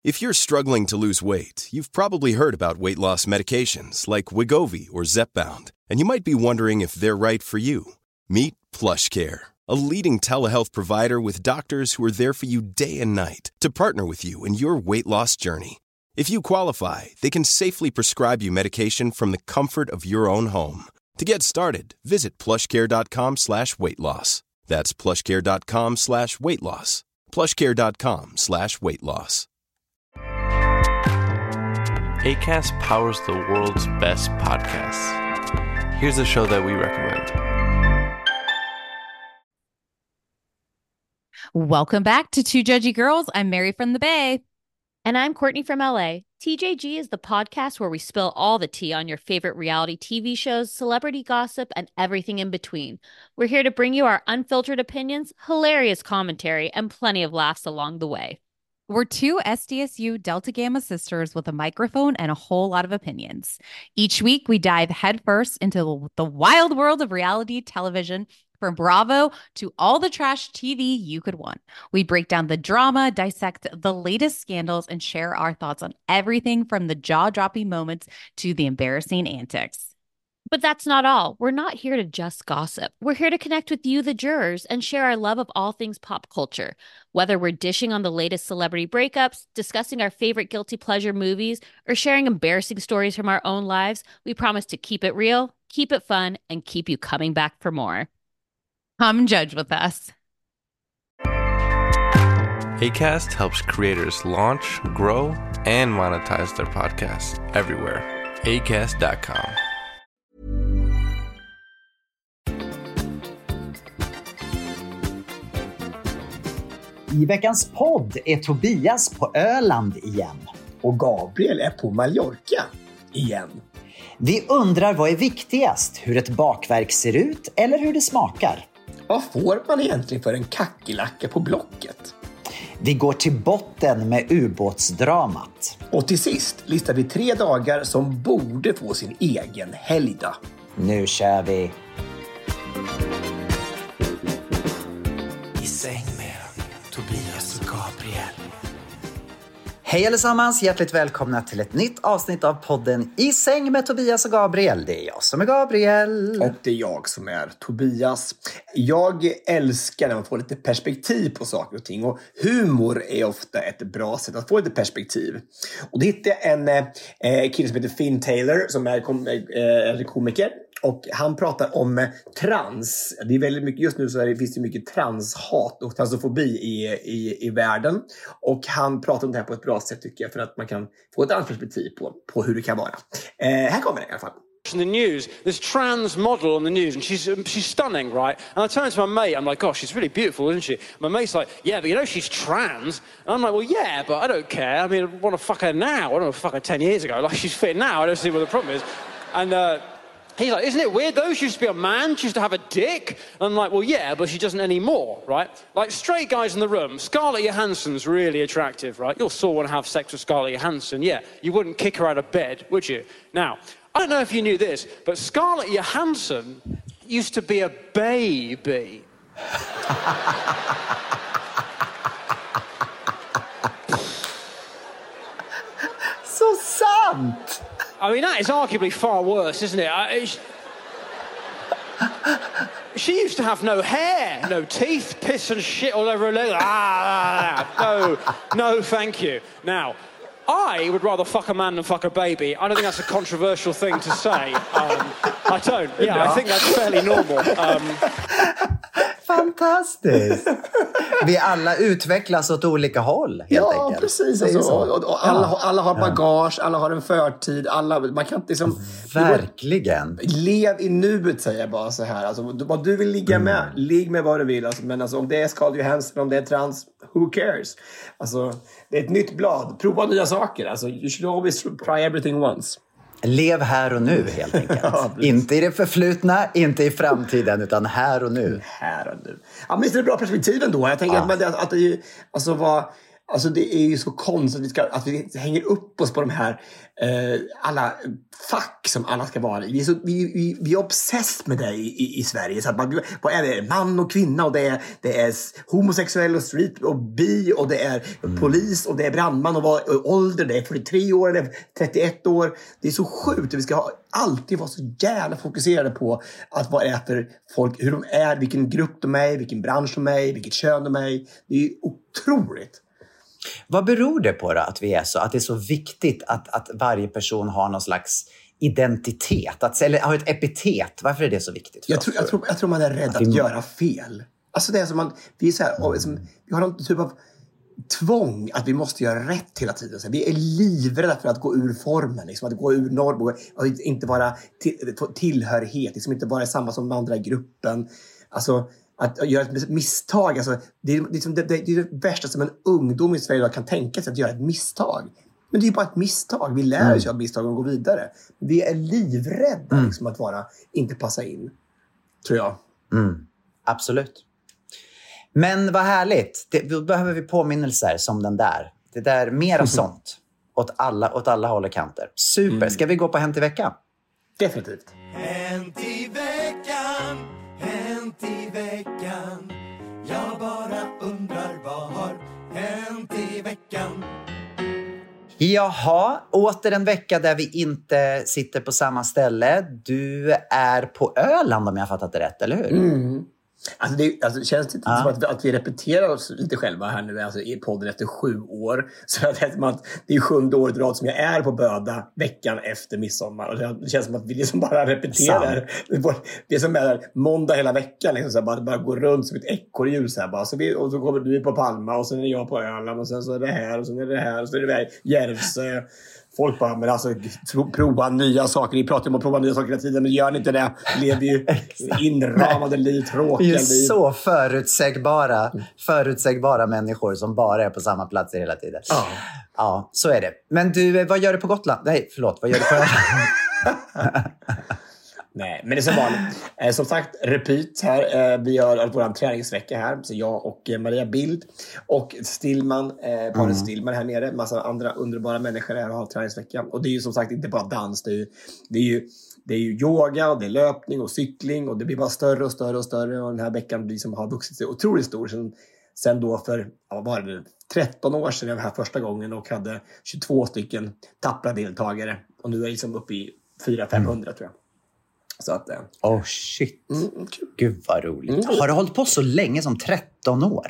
If you're struggling to lose weight, you've probably heard about weight loss medications like Wegovy or Zepbound, and you might be wondering if they're right for you. Meet PlushCare, a leading telehealth provider with doctors who are there for you day and night to partner with you in your weight loss journey. If you qualify, they can safely prescribe you medication from the comfort of your own home. To get started, visit plushcare.com/weightloss. That's plushcare.com/weightloss. plushcare.com/weightloss. Acast powers the world's best podcasts. Here's a show that we recommend. Welcome back to Two Judgy Girls. I'm Mary from the Bay. And I'm Courtney from LA. TJG is the podcast where we spill all the tea on your favorite reality TV shows, celebrity gossip, and everything in between. We're here to bring you our unfiltered opinions, hilarious commentary, and plenty of laughs along the way. We're two SDSU Delta Gamma sisters with a microphone and a whole lot of opinions. Each week, we dive headfirst into the wild world of reality television, from Bravo to all the trash TV you could want. We break down the drama, dissect the latest scandals, and share our thoughts on everything from the jaw-dropping moments to the embarrassing antics. But that's not all. We're not here to just gossip. We're here to connect with you, the jurors, and share our love of all things pop culture. Whether we're dishing on the latest celebrity breakups, discussing our favorite guilty pleasure movies, or sharing embarrassing stories from our own lives, we promise to keep it real, keep it fun, and keep you coming back for more. Come judge with us. Acast helps creators launch, grow, and monetize their podcasts everywhere. Acast.com. I veckans podd är Tobias på Öland igen. Och Gabriel är på Mallorca igen. Vi undrar vad är viktigast, hur ett bakverk ser ut eller hur det smakar? Vad får man egentligen för en kackerlacka på Blocket? Vi går till botten med ubåtsdramat. Och till sist listar vi 3 dagar som borde få sin egen helgdag. Nu kör vi! I säng med Tobias och Gabriel. Hej allesammans, hjärtligt välkomna till ett nytt avsnitt av podden I säng med Tobias och Gabriel. Det är jag som är Gabriel. Och det är jag som är Tobias. Jag älskar när man får lite perspektiv på saker och ting. Och humor är ofta ett bra sätt att få lite perspektiv. Och det hittade en kille som heter Finn Taylor som är komiker. Och han pratar om trans. Det är väldigt mycket, just nu så finns det mycket transhat och transfobi i världen. Och han pratar om det här på ett bra sätt tycker jag. För att man kan få ett annat perspektiv på hur det kan vara. Här kommer det i alla fall. In the news, this trans model on the news, and she's stunning, right? And I turn to my mate, I'm like, gosh, she's really beautiful, isn't she? My mate's like, yeah, but you know she's trans. And I'm like, well, yeah, but I don't care. I mean, I want to fuck her now. I don't want to fuck her 10 years ago. Like, she's fit now. I don't see what the problem is. And he's like, isn't it weird though? She used to be a man. She used to have a dick. And I'm like, well, yeah, but she doesn't anymore, right? Like, straight guys in the room. Scarlett Johansson's really attractive, right? You'll still want to have sex with Scarlett Johansson. Yeah, you wouldn't kick her out of bed, would you? Now, I don't know if you knew this, but Scarlett Johansson used to be a baby. Så sant! I mean, that is arguably far worse, isn't it? She used to have no hair, no teeth, piss and shit all over her leg. No, thank you. Now, I would rather fuck a man than fuck a baby. I don't think that's a controversial thing to say. I don't. Yeah, I think that's fairly normal. Fantastiskt! Vi alla utvecklas åt olika håll, helt enkelt. Ja, precis. Alltså, och alla har bagage, alla har en förtid. Man kan inte liksom... Verkligen. Lev i nuet, säger jag bara så här. Alltså, vad du vill ligga med, ligg med vad du vill. Alltså, men alltså, om det är Scarlett Johansson, om det är trans, who cares? Alltså, det är ett nytt blad. Prova nya saker. Alltså, you should always try everything once. Lev här och nu, helt enkelt. Ja, inte i det förflutna, inte i framtiden, utan här och nu. Här och nu. Ja, men det är ett bra perspektiv ändå. Jag tänker att det alltså Alltså det är ju så konstigt att vi hänger upp oss på de här alla fack som alla ska vara i. Vi är obsessed med det i Sverige. Så att vad är det? Man och kvinna, och det är homosexuell och street och bi, och det är polis och det är brandman, och ålder, det är 43 år eller 31 år. Det är så sjukt. Vi ska alltid vara så jävla fokuserade på att vad är för folk, hur de är, vilken grupp de är, vilken bransch de är, vilket kön de är. Det är otroligt. Vad beror det på då, att vi är så? Att det är så viktigt att varje person har någon slags identitet, eller har ett epitet? Varför är det så viktigt? Jag tror man är rädd att göra fel. Alltså det är som vi är så här, vi har någon typ av tvång att vi måste göra rätt hela tiden. Så vi är livrädda för att gå ur formen, liksom, att gå ur norm, och inte vara tillhörighet, liksom, inte vara samma som de andra i gruppen. Alltså att göra ett misstag, alltså, det är det värsta som en ungdom i Sverige idag kan tänka sig, att göra ett misstag. Men det är bara ett misstag. Vi lär oss av misstag och går vidare. Vi är livrädda liksom, att inte passa in, tror jag. Absolut. Men vad härligt. Då behöver vi påminnelser som den där. Det där, mer av sånt. Åt alla håll och kanter. Super. Ska vi gå på Hänt i veckan? Definitivt. Hänt i veckan, hänt i veckan. Jag bara undrar, vad har hänt i veckan? Jaha, åter en vecka där vi inte sitter på samma ställe. Du är på Öland, om jag har fattat det rätt, eller hur? Alltså det känns lite som att vi repeterar oss lite själva här nu, alltså i podden efter 7 år. Så det är 7:e året i rad som jag är på Böda veckan efter midsommar. Och det känns som att vi liksom bara repeterar. Det är som är måndag hela veckan. Liksom, så här, bara gå runt som ett ekorrhjul. Så och så kommer du på Palma, och sen är jag på Öland, och sen så är det här, och sen är det här, och så är det där Järvsö. Folk bara, men alltså prova nya saker. Ni pratar om att prova nya saker hela tiden, men gör ni inte det? Lever ju inramade liv, tråkiga liv. Det är så förutsägbara människor som bara är på samma platser hela tiden. Ja, så är det. Men du, vad gör du på Gotland? Nej, förlåt, vad gör du på Öland? Nej, men det är så vanligt. Som sagt, repeat här. Vi har vår träningsvecka här. Så jag och Maria Bild och Stillman, paret Stillman här nere. Massa andra underbara människor här och har träningsvecka. Och det är ju som sagt inte bara dans. Det är ju yoga, och det är löpning och cykling. Och det blir bara större och större och större. Och den här veckan liksom har vuxit sig otroligt stor. Sen då för 13 år sedan, den här första gången. Och hade 22 stycken tappra deltagare. Och nu är jag liksom uppe i 400-500 tror jag. Så att, shit. Gud vad roligt. Har du hållit på så länge som 13 år?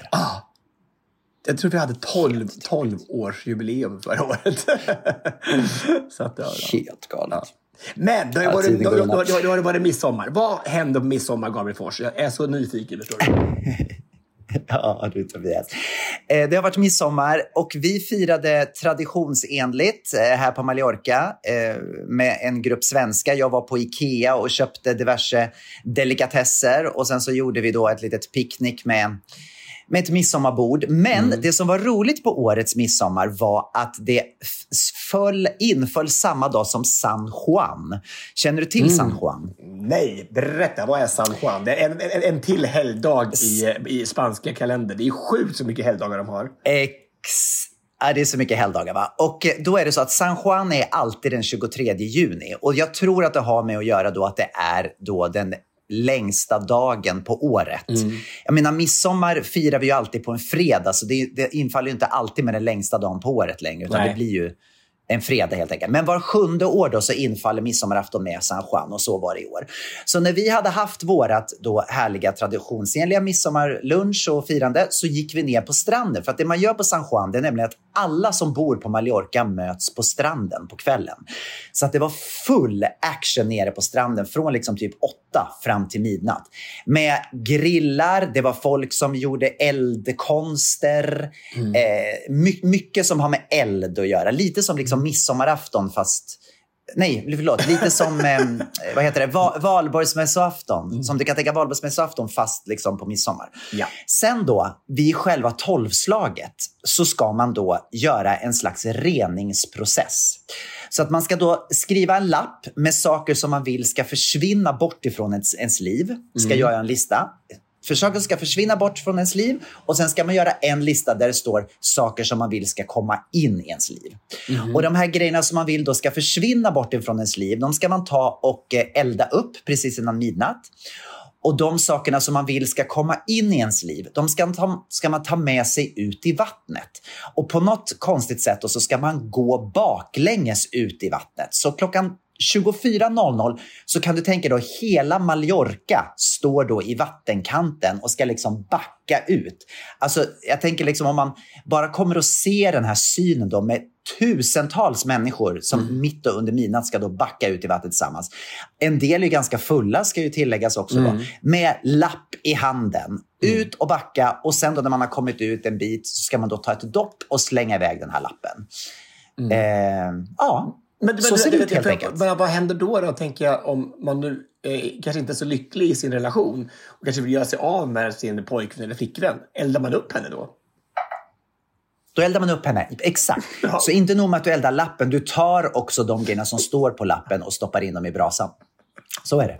Jag tror vi hade 12 års jubileum förra året. Så att, helt galet. Ja. Men det har varit midsommar. Vad hände på midsommar, Gabriel Fors? Jag är så nyfiken, förstår du. Ja, du Tobias. Det har varit midsommar och vi firade traditionsenligt här på Mallorca med en grupp svenskar. Jag var på Ikea och köpte diverse delikatesser, och sen så gjorde vi då ett litet picknick med ett midsommarbord. Men det som var roligt på årets midsommar var att det inföll samma dag som San Juan. Känner du till San Juan? Nej, berätta. Vad är San Juan? Det är en till helgdag i spanska kalender. Det är sjukt så mycket helgdagar de har. Det är så mycket helgdagar, va? Och då är det så att San Juan är alltid den 23 juni. Och jag tror att det har med att göra då att det är då den längsta dagen på året. Jag menar, midsommar firar vi ju alltid på en fredag, så det infaller ju inte alltid med den längsta dagen på året längre, utan det blir ju en fredag helt enkelt. Men var 7:e år då så infaller midsommarafton med San Juan, och så var det i år. Så när vi hade haft vårat då härliga traditionsenliga midsommarlunch och firande, så gick vi ner på stranden. För att det man gör på San Juan, det är nämligen att alla som bor på Mallorca möts på stranden på kvällen. Så att det var full action nere på stranden från liksom typ 8 fram till midnatt. Med grillar, det var folk som gjorde eldkonster. Mycket som har med eld att göra. Lite som liksom midsommarafton, fast... Nej, förlåt. Lite som, vad heter det? Valborgsmässoafton. Som du kan tänka, Valborgsmässoafton fast liksom på midsommar. Ja. Sen då, vid själva 12-slaget, så ska man då göra en slags reningsprocess. Så att man ska då skriva en lapp med saker som man vill ska försvinna bort ifrån ens liv. Ska göra en lista. För saker ska försvinna bort från ens liv och sen ska man göra en lista där det står saker som man vill ska komma in i ens liv. Och de här grejerna som man vill då ska försvinna bort ifrån ens liv, de ska man ta och elda upp precis innan midnatt. Och de sakerna som man vill ska komma in i ens liv, de ska man ta med sig ut i vattnet. Och på något konstigt sätt då, så ska man gå baklänges ut i vattnet. Så klockan 24.00 så kan du tänka då hela Mallorca står då i vattenkanten och ska liksom backa ut. Alltså jag tänker liksom om man bara kommer att se den här synen då med tusentals människor som mitt under midnatt ska då backa ut i vattnet tillsammans. En del är ganska fulla, ska ju tilläggas också då, med lapp i handen. Ut och backa, och sen då när man har kommit ut en bit så ska man då ta ett dopp och slänga iväg den här lappen. Men så ser det ut helt enkelt. Vad händer då, tänker jag, om man nu kanske inte är så lycklig i sin relation och kanske vill göra sig av med sin pojkvän eller flickvän? Eldar man upp henne då? Då eldar man upp henne, exakt. Ja. Så inte nog med att du eldar lappen, du tar också de grejerna som står på lappen och stoppar in dem i brasan. Så är det.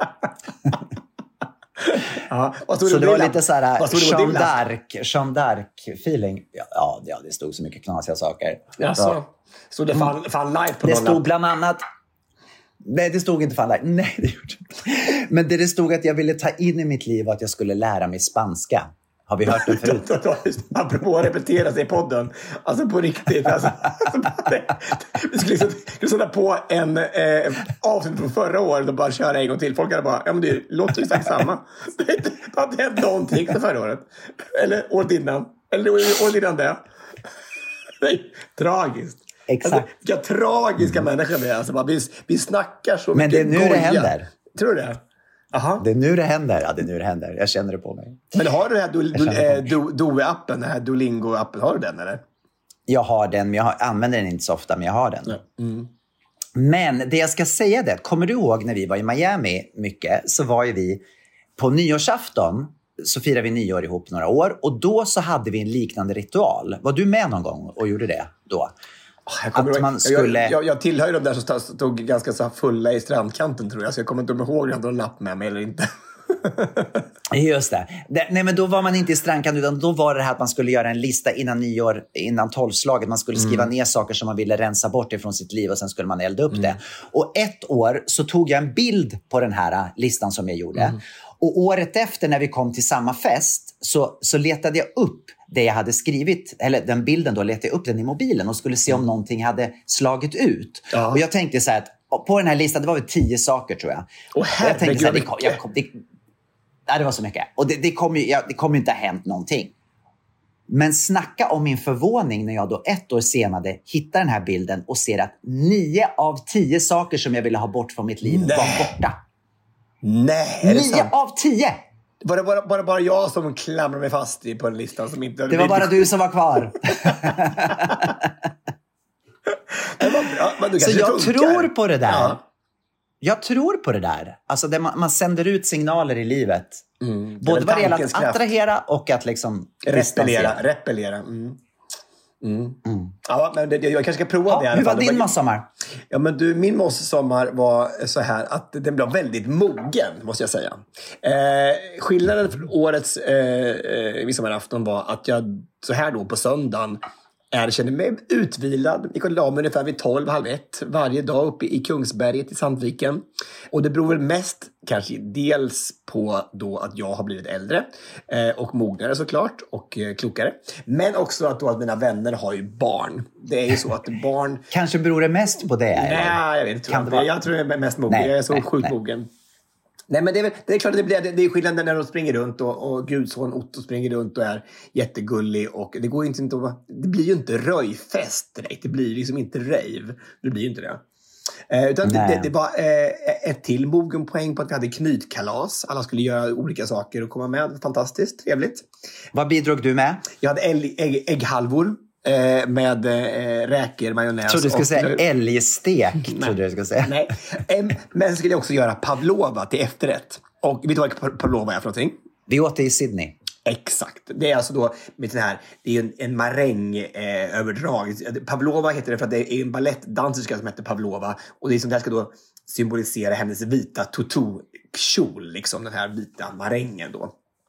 Ja, så det var lite så här Jeanne d'Arc-feeling. Ja, det stod så mycket knasiga saker. Alltså, så det fan live på det någon stod lapp. bland annat... Nej, det stod inte fan live. Nej, det gjorde inte. Men det stod att jag ville ta in i mitt liv att jag skulle lära mig spanska. Har vi hört det förut? Apropå att repetera sig i podden. Alltså på riktigt. Vi skulle sätta på en avsnitt från förra året och bara köra en gång till. Folk hade bara, ja men det låter ju exakt samma. Det har inte hänt någonting för förra året. Eller året innan. Eller året innan det. Nej, tragiskt. Exakt. Alltså, vilka tragiska människor vi är. Alltså, vi snackar så men mycket. Men det är nu det händer. Tror du det? Aha. Det är nu det händer. Ja, det är nu det händer. Jag känner det på mig. Men har du den här Due-appen, den här Duolingo-appen, har du den eller? Jag har den, men jag använder den inte så ofta, men jag har den. Men det jag ska säga det, kommer du ihåg när vi var i Miami mycket, så var ju vi på nyårsafton, så firade vi nyår ihop några år, och då så hade vi en liknande ritual. Var du med någon gång och gjorde det då? Jag tillhör ju de där som stod ganska så fulla i strandkanten, tror jag. Så jag kommer inte ihåg om jag hade en lapp med mig eller inte. Just det. Nej, men då var man inte i strandkanten, utan då var det här att man skulle göra en lista innan nyår, innan 12-slaget. Man skulle skriva ner saker som man ville rensa bort ifrån sitt liv, och sen skulle man elda upp det. Och ett år så tog jag en bild på den här listan som jag gjorde. Och året efter, när vi kom till samma fest, så letade jag upp det jag hade skrivit, eller den bilden då, letade jag upp den i mobilen och skulle se om någonting hade slagit ut. Ja. Och jag tänkte så här att på den här listan, det var väl 10 saker tror jag. Och jag tänkte så här, det var så mycket. Och det kommer ju inte ha hänt någonting. Men snacka om min förvåning när jag då ett år senare hittar den här bilden och ser att 9 av 10 saker som jag ville ha bort från mitt liv var borta. Nej, är det 9 sant? av 10! Var det bara jag som klamrar mig fast på en listan som inte... Det var bara du som var kvar. Så jag tror på det där. Ja. Jag tror på det där. Alltså man sänder ut signaler i livet. Både vad det gäller att attrahera och att liksom... Repellera. Ja, men jag kanske ska prova det. Hur var din midsommar? Ja, men min midsommar var så här att den blev väldigt mogen, måste jag säga. Skillnaden för årets midsommarafton var att jag så här då på söndagen kände mig utvilad. Jag la mig ungefär vid 12:30 varje dag uppe i Kungsberget i Sandviken. Och det beror väl mest kanske dels på då att jag har blivit äldre och mognare såklart och klokare. Men också att mina vänner har ju barn. Det är ju så att barn... Kanske beror det mest på det? Nej, jag vet inte. Jag tror det är mest mogen. Jag är så sjukt mogen. Nej, men det är klart att det är skillnad när de springer runt och gudson Otto springer runt och är jättegullig, och det går inte att, det blir ju inte röjfest direkt, det blir liksom inte rave, det blir ju inte det. Utan det var ett till mogen poäng på att vi hade knytkalas. Alla skulle göra olika saker och komma med. Fantastiskt, trevligt. Vad bidrog du med? Jag hade ägghalvor med räkor, majonnäs. Trodde du skulle säga älgstek. Trodde du skulle säga. Nej. Men så skulle jag också göra pavlova till efterrätt. Och vet du vad pavlova är för någonting? Vi åt det i Sydney. Exakt. Det är alltså då med den här, det är en marängöverdrag. Pavlova heter det för att det är en ballettdanserska som heter Pavlova. Och det är som det här ska då symbolisera hennes vita tutu-kjol, liksom den här vita marängen då.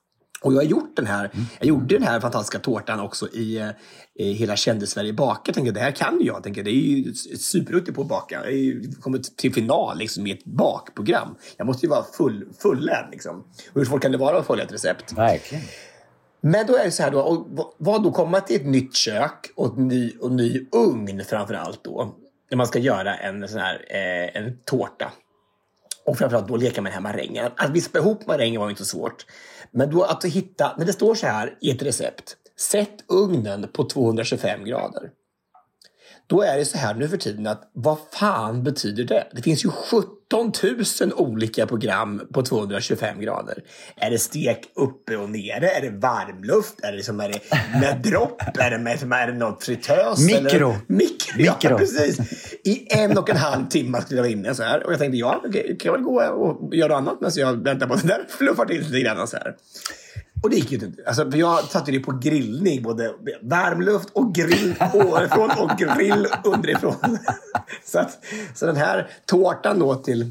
Och jag har gjort jag gjorde den här fantastiska tårtan också i hela Kändis-Sverige baka. Jag tänkte, det här kan jag. Det är ju superduktig på att baka. Jag har ju kommit till final liksom, med ett bakprogram. Jag måste ju vara fullärd liksom. Och hur svårt kan det vara att följa ett recept? Verkligen. Men då är det så här då, och vad då komma till ett nytt kök och ny ugn framförallt då. När man ska göra en sån här en tårta. Och framförallt då leka med den här marängen. Att vispa ihop marängen var ju inte så svårt. Men då att hitta, när det står så här i ett recept. Sätt ugnen på 225 grader. Då är det så här nu för tiden att vad fan betyder det? Det finns ju 17 000 olika program på 225 grader. Är det stek uppe och nere? Är det varmluft? Är det med dropp? Är det något fritös? Mikro. Ja, precis. I 1,5 timme skulle jag vara inne så här. Och jag tänkte, kan jag väl gå och göra annat medan jag väntar på att den där fluffar till lite grann så här. Och det gick ju inte. Alltså, för jag satte det på grillning. Både värmluft och grill ovanifrån och grill underifrån. så den här tårtan då till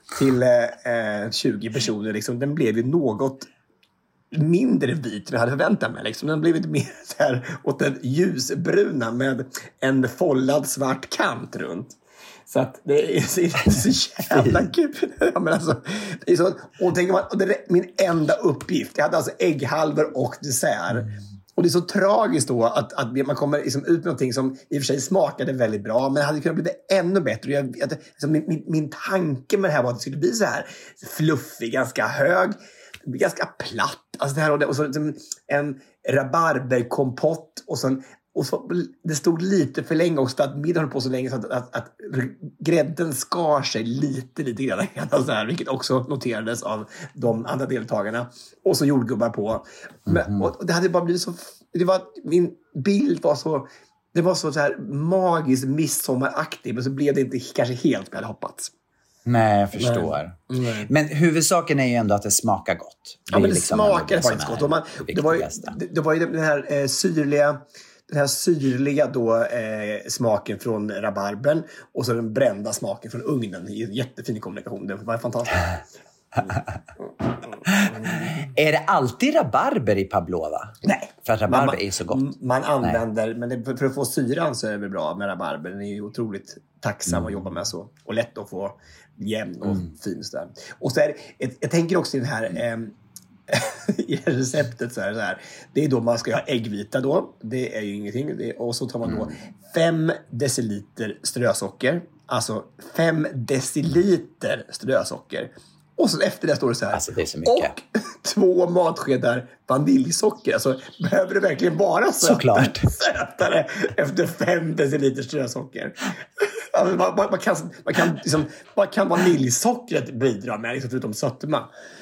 20 personer, liksom, den blev ju något mindre vit än jag hade förväntat mig. Liksom. Den blev lite mer så här åt den ljusbruna med en follad svart kant runt. Så att det är så jävla kul. Ja, men alltså, det är så, och tänker man, och det är min enda uppgift. Jag hade alltså ägghalvor och dessert. Och det är så tragiskt då att man kommer liksom ut med någonting som i och för sig smakade väldigt bra, men hade kunnat bli ännu bättre. Min tanke med det här var att det skulle bli så här fluffig, ganska hög, ganska platt. Alltså det här och så en rabarberkompott och så det stod lite för länge också, att middagen höll på så länge så att grädden skar sig lite grann så här, vilket också noterades av de andra deltagarna. Och så jordgubbar på. Men, och det hade bara blivit så... min bild var så... Det var så här magiskt midsommaraktigt, men så blev det inte kanske helt vad jag hade hoppats. Nej, jag förstår. Nej. Men huvudsaken är ju ändå att det smakar gott. Ja, men det smakar faktiskt gott. Och det var ju den här syrliga då, smaken från rabarbern och så den brända smaken från ugnen i en jättefin kommunikation. Det var fantastiskt. Är det alltid rabarber i pavlova? Nej. För att rabarber är så gott. Man använder, men för att få syran så är det bra med rabarber. Den är ju otroligt tacksam att jobba med så. Och lätt att få jämn och fin. Där. Och så är det, jag tänker också i den här... i receptet så här. Det är då man ska ha äggvita då. Det är ju ingenting. Och så tar man då 5 deciliter strösocker. Alltså 5 deciliter strösocker. Och så efter det står det så här. Alltså det är så mycket. Och 2 matskedar vaniljsocker. Alltså behöver det verkligen vara sötare efter 5 deciliter strösocker? Alltså, vad kan vaniljsockret bidra med liksom, förutom sötma?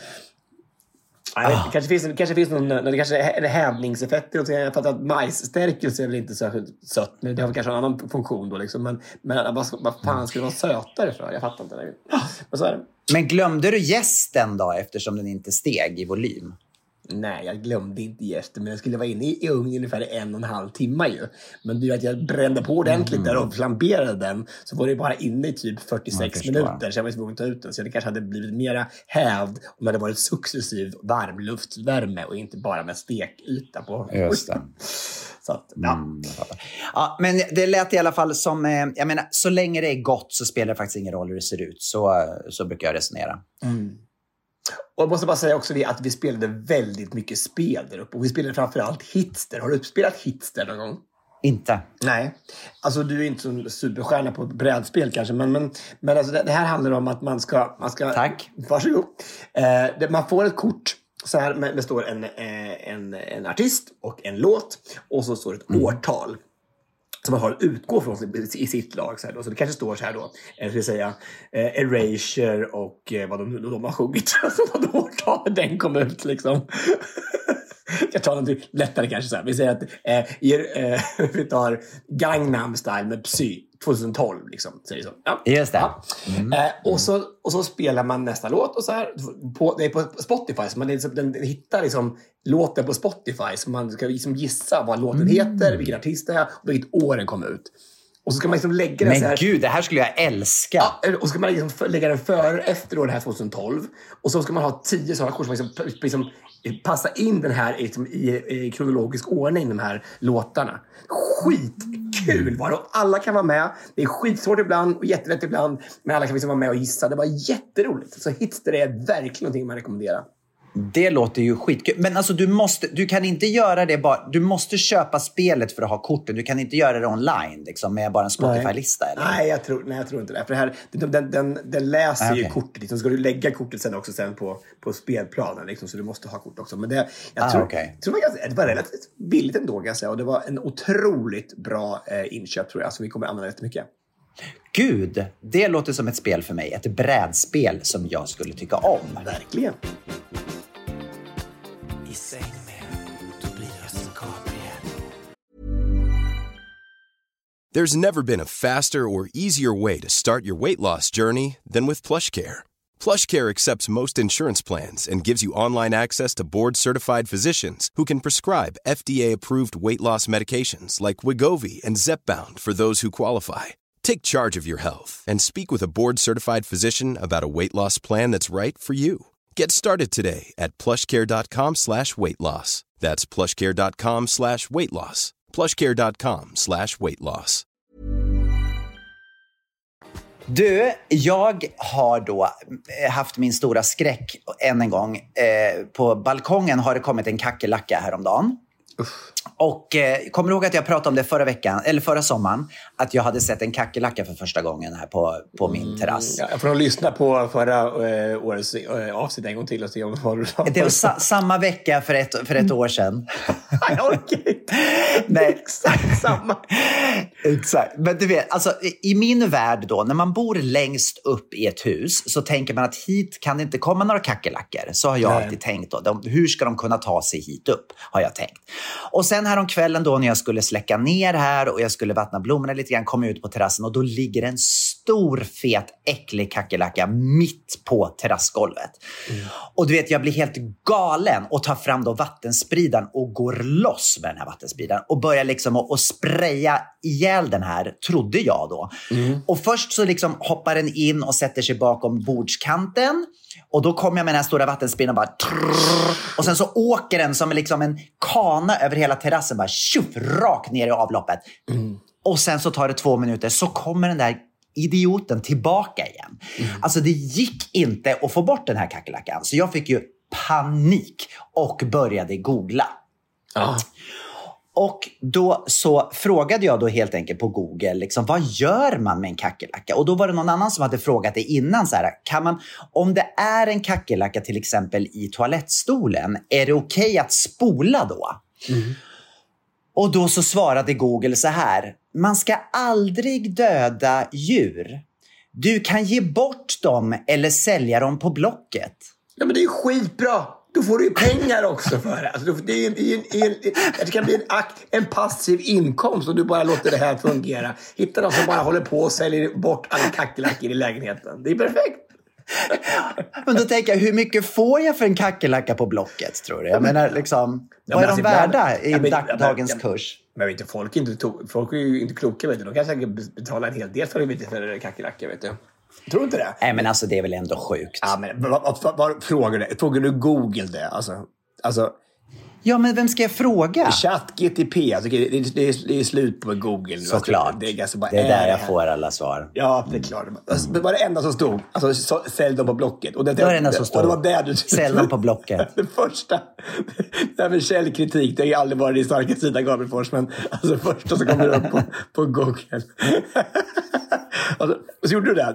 Det kanske finns en hävningseffekt. Jag fattar att majsstärkelse är väl inte särskilt sött, men det har kanske en annan funktion då liksom. Men vad fan skulle det vara sötare för? Jag fattar inte det. Men så är det. Men glömde du jästen då, eftersom den inte steg i volym? Nej, jag glömde inte jästen, men jag skulle vara inne i ugnen ungefär 1,5 timmar ju. Men det är att jag brände på ordentligt där och flamberade den, så var det bara inne i typ 46 minuter, så jag var tvungen att ta ut den. Så det kanske hade blivit mera hävd om det hade varit successiv varmluftsvärme och inte bara med stekyta på. Just det. Så att, ja. Ja, men det lät i alla fall som, jag menar, så länge det är gott så spelar det faktiskt ingen roll hur det ser ut. Så brukar jag resonera. Och jag måste bara säga också att vi spelade väldigt mycket spel där uppe. Och vi spelade framförallt Hitster. Har du spelat Hitster någon gång? Inte. Nej. Alltså du är inte så superstjärna på brädspel kanske. Men alltså, det här handlar om att man ska... Tack. Varsågod. Man får ett kort. Så här det står en artist och en låt. Och så står det ett årtal. Som man har att utgå från i sitt lag. Så det kanske står så här då. Jag skulle säga Erasure och vad de har sjungit. Alltså vad årtalet den kom ut liksom. Jag tar något lättare kanske så här. Vi säger att vi tar Gangnam Style med Psy 2012 liksom. Säger så. Ja. Just det. Ja. Och så spelar man nästa låt och så här. Det är på Spotify. Så man den hittar liksom låten på Spotify. Så man ska liksom gissa vad låten heter, vilken artist det är och vilket år den kom ut. Och så ska man liksom lägga den Men så här. gud, det här skulle jag älska. Ja, och så ska man liksom lägga den före efter då det här 2012. Och så ska man ha 10 sådana kort som liksom passa in den här i kronologisk ordning, de här låtarna. Skitkul var det. Och alla kan vara med. Det är skitsvårt ibland och jättelätt ibland. Men alla kan liksom vara med och gissa. Det var jätteroligt. Så Hitster är verkligen någonting man rekommenderar. Det låter ju skitkul. Men alltså du kan inte göra det bara. Du måste köpa spelet för att ha korten. Du kan inte göra det online liksom, med bara en Spotify-lista. Eller? Nej, jag tror inte det. För det här, den läser ju kortet. Liksom. Så ska du lägga kortet sen på spelplanen. Liksom, så du måste ha kort också. Men jag tror det var relativt billigt ändå. Kan jag säga. Och det var en otroligt bra inköp tror jag. Så vi kommer använda jättemycket. Gud, det låter som ett spel för mig. Ett brädspel som jag skulle tycka om. Verkligen. There's never been a faster or easier way to start your weight loss journey than with PlushCare. PlushCare accepts most insurance plans and gives you online access to board-certified physicians who can prescribe FDA-approved weight loss medications like Wegovy and Zepbound for those who qualify. Take charge of your health and speak with a board-certified physician about a weight loss plan that's right for you. Get started today at plushcare.com/weightloss. That's plushcare.com/weightloss. plushcare.com/weightloss. Du, jag har då haft min stora skräck än en gång. På balkongen har det kommit en kackerlacka häromdagen. Och kommer du ihåg att jag pratade om det förra sommaren, att jag hade sett en kackerlacka för första gången här på min terrass. Ja, jag får nog lyssna på förra årets avsnitt en gång till och se om vad du sa. Det var samma vecka för ett år sedan. Okej. Nej, exakt samma. Exakt. Men du vet, alltså i min värld då, när man bor längst upp i ett hus så tänker man att hit kan det inte komma några kackerlackor. Så har jag alltid tänkt då. Hur ska de kunna ta sig hit upp, har jag tänkt. Och sen här om kvällen då när jag skulle släcka ner här och jag skulle vattna blommorna lite grann, kom ut på terrassen och då ligger en stor, fet, äcklig kackerlacka mitt på terrassgolvet. Och du vet, jag blir helt galen och tar fram då vattenspridaren och går loss med den här vattenspridaren och börjar liksom att spraya ihjäl den här, trodde jag då. Och först så liksom hoppar den in och sätter sig bakom bordskanten. Och då kommer jag med den här stora vattenspridaren och bara och sen så åker den som liksom en kana över hela terrassen, bara tjuff, rakt ner i avloppet. Och sen så tar det 2 minuter så kommer den där idioten tillbaka igen. Alltså det gick inte att få bort den här kackerlackan. Så jag fick ju panik och började googla. Och då så frågade jag då helt enkelt på Google, liksom, vad gör man med en kackerlacka? Och då var det någon annan som hade frågat det innan. Så här, kan man, om det är en kackerlacka till exempel i toalettstolen, är det okej att spola då? Och då så svarade Google så här: man ska aldrig döda djur. Du kan ge bort dem eller sälja dem på Blocket. Ja, men det är ju skitbra. Då får du ju pengar också för det. Alltså, det kan bli en passiv inkomst om du bara låter det här fungera. Hitta någon som bara håller på och säljer bort alla kackerlackor i lägenheten. Det är perfekt. Men då tänker jag, hur mycket får jag för en kackerlacka på Blocket, tror du? Jag menar, liksom, vad är de värda i dagens kurs? Men vet du, folk är ju inte kloka, vet du. De kan säkert betala en hel del för kackerlackor, vet du. Tror du inte det? Nej, men alltså det är väl ändå sjukt. Ja, men vad frågar du? Frågar du Google det? Alltså... Ja, men vem ska jag fråga? ChatGPT, alltså, det är slut på Google. Såklart. Det är där jag får alla svar. Ja, det är klart. Alltså, det var det enda som stod. Alltså, sälj dem på Blocket. Och det var det enda som stod. Och det var det du... Sälj dem på Blocket. Det första. Det här med källkritik, det har ju aldrig varit din starka sida, Gabriel, men alltså första som kommer upp på Google. Alltså, och så gjorde du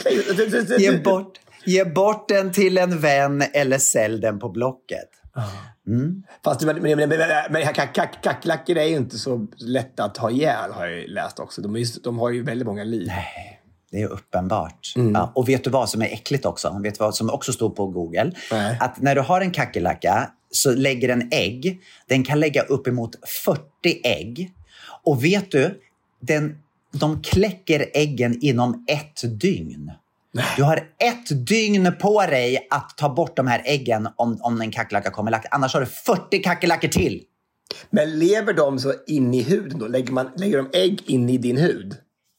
det. Ge bort den till en vän eller sälj den på Blocket. Fast men kackerlackor är ju inte så lätta att ha ihjäl, har jag läst också. De har ju väldigt många liv. Nej, det är uppenbart. Ja, och vet du vad som är äckligt också? Vet du vad som också står på Google? Nej. Att när du har en kackerlacka så lägger den ägg. Den kan lägga uppemot 40 ägg. Och vet du, de kläcker äggen inom 1 dygn. Du har 1 dygn på dig att ta bort de här äggen om en kackerlacka kommer lagt. Annars har du 40 kackerlackor till. Men lever de så in i huden då? Lägger de ägg in i din hud?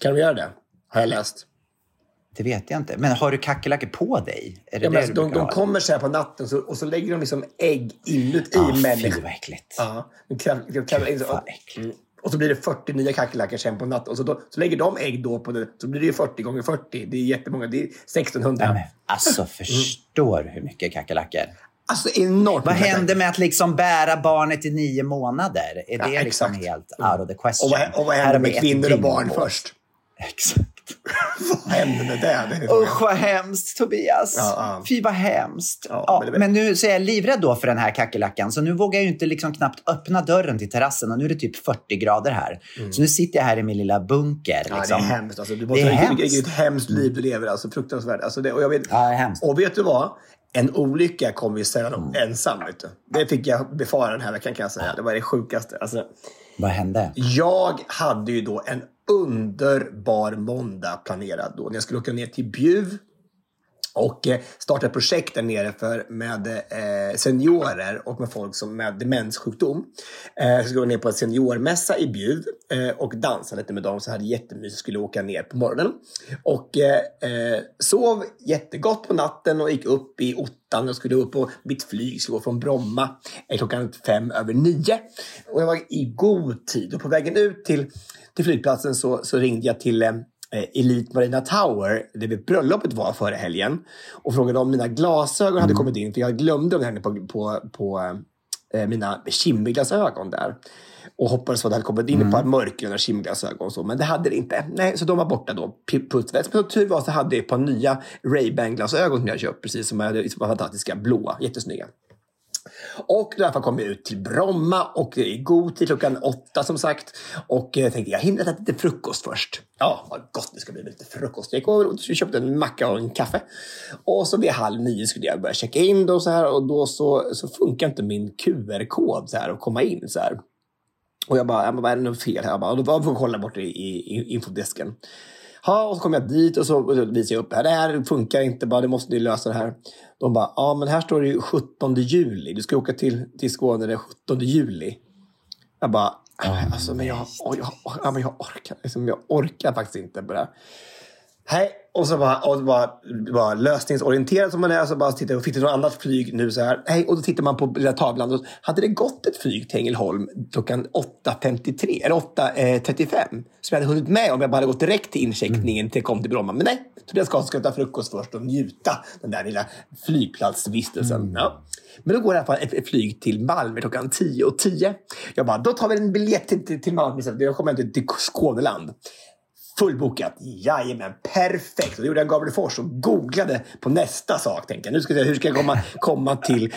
Kan de göra det? Har jag läst. Det vet jag inte. Men har du kackerlackor på dig? Är det Ja, men de kommer så här på natten och så lägger de liksom ägg inuti människan. Fy vad äckligt. Ja. Vad äckligt. Och så blir det 40 nya kackerlackor sen på natten. Och så lägger de ägg då på det. Så blir det ju 40 gånger 40. Det är jättemånga. Det är 1600. Ja, men, alltså förstår hur mycket kackerlackor. Alltså enormt. Vad händer med att liksom bära barnet i 9 månader? Är det liksom helt out of the question? Och vad händer med kvinnor och barn först? Exakt. Vad händer med det? Usch vad hemskt, Tobias. Ja. Fy vad hemskt. Ja, men nu så är jag livrädd då för den här kackerlackan. Så nu vågar jag ju inte liksom knappt öppna dörren till terrassen. Och nu är det typ 40 grader här. Så nu sitter jag här i min lilla bunker. Ja, liksom. det är hemskt. Alltså, det är hemskt. ett hemskt liv du lever. Alltså, fruktansvärt. Alltså, det är hemskt. Och vet du vad? En olycka kommer ju sällan ensam. Vet du. Det fick jag befara den här veckan kan jag säga. Det var det sjukaste. Alltså, vad hände? Jag hade ju då en underbar måndag planerad då. När jag skulle åka ner till Bjuv och starta ett projekt där nere med seniorer och med folk som med demenssjukdom. Jag skulle gå ner på en seniormässa i Bjuv och dansa lite med dem. Så hade jättemysigt, skulle åka ner på morgonen. Och sov jättegott på natten och gick upp i Ottan. Jag skulle upp på mitt flyg, skulle gå från Bromma klockan 9:05. Och jag var i god tid. Och på vägen ut till flygplatsen så ringde jag till Elite Marina Tower, där bröllopet var förra helgen, och frågade om mina glasögon hade kommit in, för jag glömde dem här på mina kimglasögon där. Och hoppades att det hade kommit in ett par mörkgröna kimglasögon och så, men det hade det inte. Nej, så de var borta då. Putsväst. Men tur var så hade jag ett par nya Ray-Ban-glasögon som jag köpt, precis som var fantastiska blåa, jättesnygga. Och därför kom jag ut till Bromma och i god tid klockan 8 som sagt. Och jag tänkte jag hinner äta lite frukost först. Ja, vad gott det ska bli lite frukost. Jag gick över och köpte en macka och en kaffe. Och så vid 8:30 skulle jag börja checka in då så här. Och då så funkar inte min QR-kod så här att komma in så här. Och jag bara är det något fel här? Och då får jag kolla bort i infodesken. Ja, och så kom jag dit och så visade jag upp här. Det här funkar inte, bara det måste ni lösa det här. De bara, ja men här står det ju 17 juli. Du ska åka till Skåne den 17 juli. Jag bara, alltså men jag orkar. Liksom, jag orkar faktiskt inte på det. Hej, och så bara lösningsorienterad som man är, så bara tittar och fick det något annat flyg nu så här. Hej, och då tittar man på lilla tavlan och hade det gått ett flyg till Ängelholm klockan 8:53 eller 8:35 som jag hade hunnit med om jag bara hade gått direkt till incheckningen till jag kom till Bromma. Men nej, så jag ska ta frukost först och njuta den där lilla flygplatsvistelsen. Ja. Men då går i alla fall ett flyg till Malmö klockan 10:10. Jag bara, då tar vi en biljett till Malmö. Jag kommer inte till Skåneland. Fullbokat. Jajamän, perfekt. Och då gjorde jag Gabriel Fors och googlade på nästa sak. Tänkte jag, nu ska jag, hur ska jag komma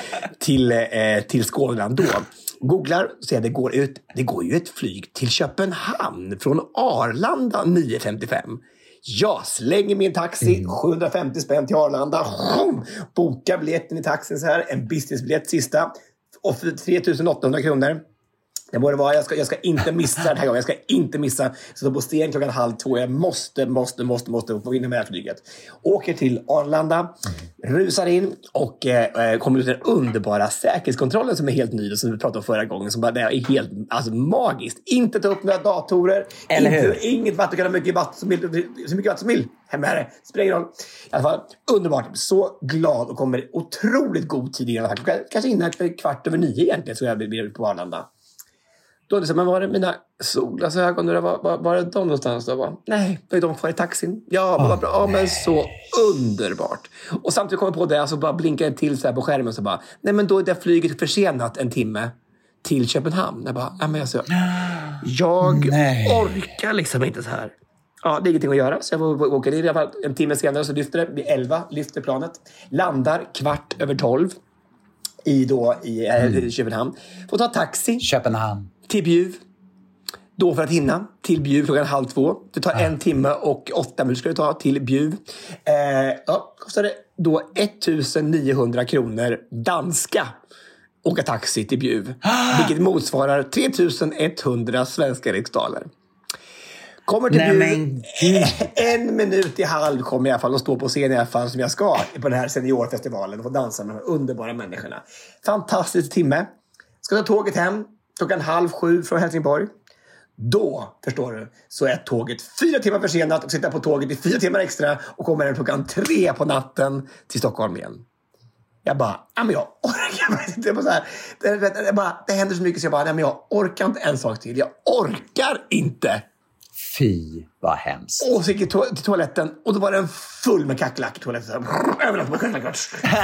till Skåneland då? Googlar och ser att det går ju ett flyg till Köpenhamn från Arlanda 9:55. Jag slänger min taxi, 750 spänn till Arlanda. Bokar biljetten i taxin så här. En businessbiljett sista. Och för 3 800 kronor. Det borde vara, jag ska inte missa den här gången. Jag ska inte missa. Så på sten klockan 1:30. Jag måste få in med det här flyget. Åker till Arlanda. Rusar in. Och kommer ut den underbara säkerhetskontrollen som är helt ny. Som vi pratade om förra gången. Som bara är helt magiskt. Inte ta upp några datorer. Eller hur? Inget vatten. Kan ha mycket vatten som vill. Hemma är det. Spelar ingen roll. I alla fall, underbart. Så glad och kommer otroligt god tid i alla fall. Kanske innan 9:15 egentligen. Så jag blir på Arlanda. Då det så, men var det mina solglasögon? Var det de någonstans? Då var, nej, var det de kvar i taxin? Ja, vad bra. Ja, men så underbart. Och samtidigt kom jag på det, alltså bara blinkade till så här på skärmen så bara, nej men då är det flyget försenat 1 timme till Köpenhamn. Jag bara, ja men alltså, jag orkar liksom inte så här. Ja, det är ingenting att göra. Så jag åker i alla fall 1 timme senare så lyfter det. Vid 11 lyfter planet. Landar 12:15 i Köpenhamn. Får ta taxi. Köpenhamn. Till Bjuv. Då för att hinna till Bjuv klockan 1:30. Det tar 1 timme och 8 minuter ska det ta till Bjuv. Kostar det då 1900 kronor danska åka taxi till Bjuv. Vilket motsvarar 3100 svenska riksdaler. Kommer till Bjuv. 1 minut i halv kommer jag i alla fall och står på scen i alla fall som jag ska på den här seniorfestivalen och få dansa med de här underbara människorna. Fantastisk timme. Ska ta tåget hem klockan 6:30 från Helsingborg. Då, förstår du, så är tåget 4 timmar försenat och sitter på tåget i 4 timmar extra och kommer hem klockan 3 på natten till Stockholm igen. Jag bara, men jag orkar inte. Det händer så mycket så jag bara, men jag orkar inte en sak till. Jag orkar inte. Fy, vad hemskt. Och så gick jag till toaletten och då var den full med kackerlackor i toaletten. Överallt med kackerlackor.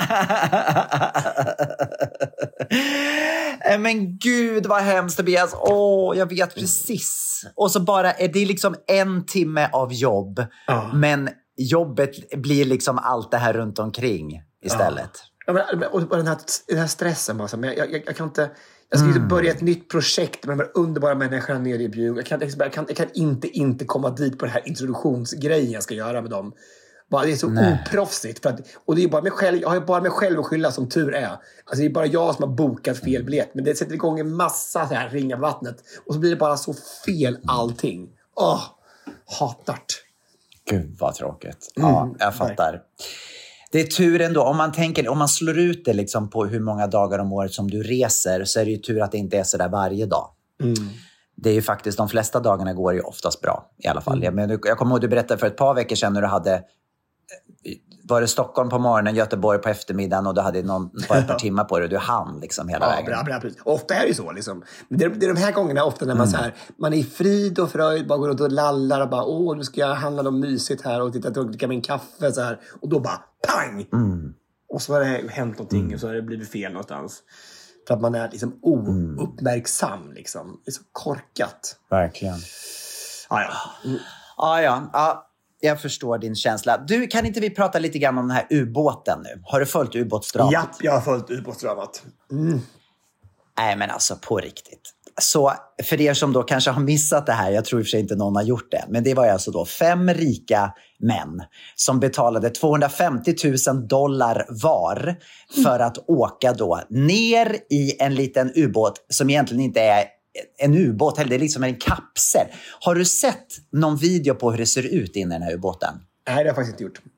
Men gud vad hemskt, Tobias. Jag vet precis. Och så bara är det liksom 1 timme av jobb. Men jobbet blir liksom allt det här runt omkring istället. Och den här stressen bara. Men jag kan inte... Jag ska börja ett nytt projekt med de här underbara människorna nere i Bjurholm. Jag kan inte komma dit på den här introduktionsgrejen jag ska göra med dem. Bara, det är så oproffsigt. Och det är bara mig själv, jag har bara mig själv att skylla som tur är. Alltså det är bara jag som har bokat fel biljett. Men det sätter igång en massa så här ringar på vattnet. Och så blir det bara så fel allting. Hatar. Gud vad tråkigt. Ja, jag fattar. Nej. Det är tur ändå, om man slår ut det liksom på hur många dagar om året som du reser, så är det ju tur att det inte är så där varje dag. Det är ju faktiskt, de flesta dagarna går ju oftast bra i alla fall. Jag kommer ihåg du berättade för ett par veckor sedan när du hade, var det Stockholm på morgonen, Göteborg på eftermiddagen och du hade bara ett par timmar på dig och du hann liksom hela vägen. Bra. Ofta är det ju så liksom. Men det är de här gångerna ofta när man så här, man är i frid och fröjd, bara går runt och lallar och bara, nu ska jag handla något mysigt här och titta och dricka min kaffe så här. Och då bara, pang! Och så har det hänt någonting och så har det blivit fel någonstans. För att man är liksom ouppmärksam liksom. Det är så korkat. Verkligen. Ja. Jag förstår din känsla. Du, kan inte vi prata lite grann om den här ubåten nu? Har du följt ubåtsdramat? Ja, jag har följt ubåtsdramat. Nej, men alltså på riktigt. Så för er som då kanske har missat det här, jag tror i och för sig inte någon har gjort det, men det var alltså då 5 rika män som betalade $250,000 var för att åka då ner i en liten ubåt som egentligen inte är en ubåt, eller det är liksom en kapsel. Har du sett någon video på hur det ser ut inne i den här ubåten? Nej, det har jag faktiskt inte gjort.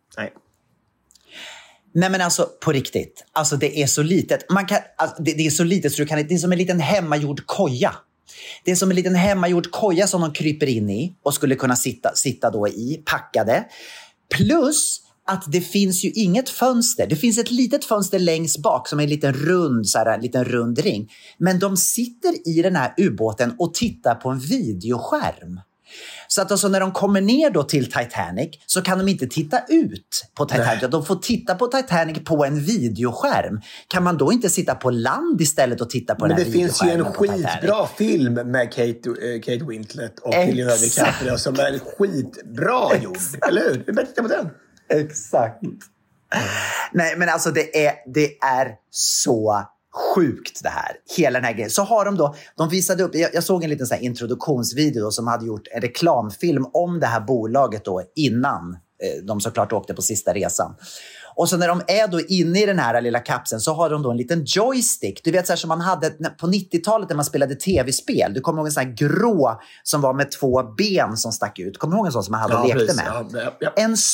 Nej men alltså på riktigt. Alltså det är så litet. Det är så litet så det är som en liten hemmagjord koja. Det är som en liten hemmagjord koja som de kryper in i och skulle kunna sitta då i, packade. Plus att det finns ju inget fönster. Det finns ett litet fönster längst bak som är en liten rund ring. Men de sitter i den här ubåten och tittar på en videoskärm. Så att alltså när de kommer ner då till Titanic så kan de inte titta ut på Titanic. Nej. De får titta på Titanic på en videoskärm. Kan man då inte sitta på land istället och titta på den här videoskärmen? Men det finns ju en skitbra film med Kate Winslet och Leonardo DiCaprio som är skitbra gjord. Eller hur? Vi börjar titta på den. Exakt. Nej, men alltså det är så sjukt det här. Hela den här grejen. Så har de visade upp, jag såg en liten så här introduktionsvideo som hade gjort en reklamfilm om det här bolaget då innan de såklart åkte på sista resan. Och så när de är då inne i den här lilla kapseln så har de då en liten joystick. Du vet så här som man hade på 90-talet när man spelade tv-spel. Du kommer ihåg en sån här grå som var med 2 ben som stack ut. Kommer du ihåg en sån som man hade och lekte med? Ja.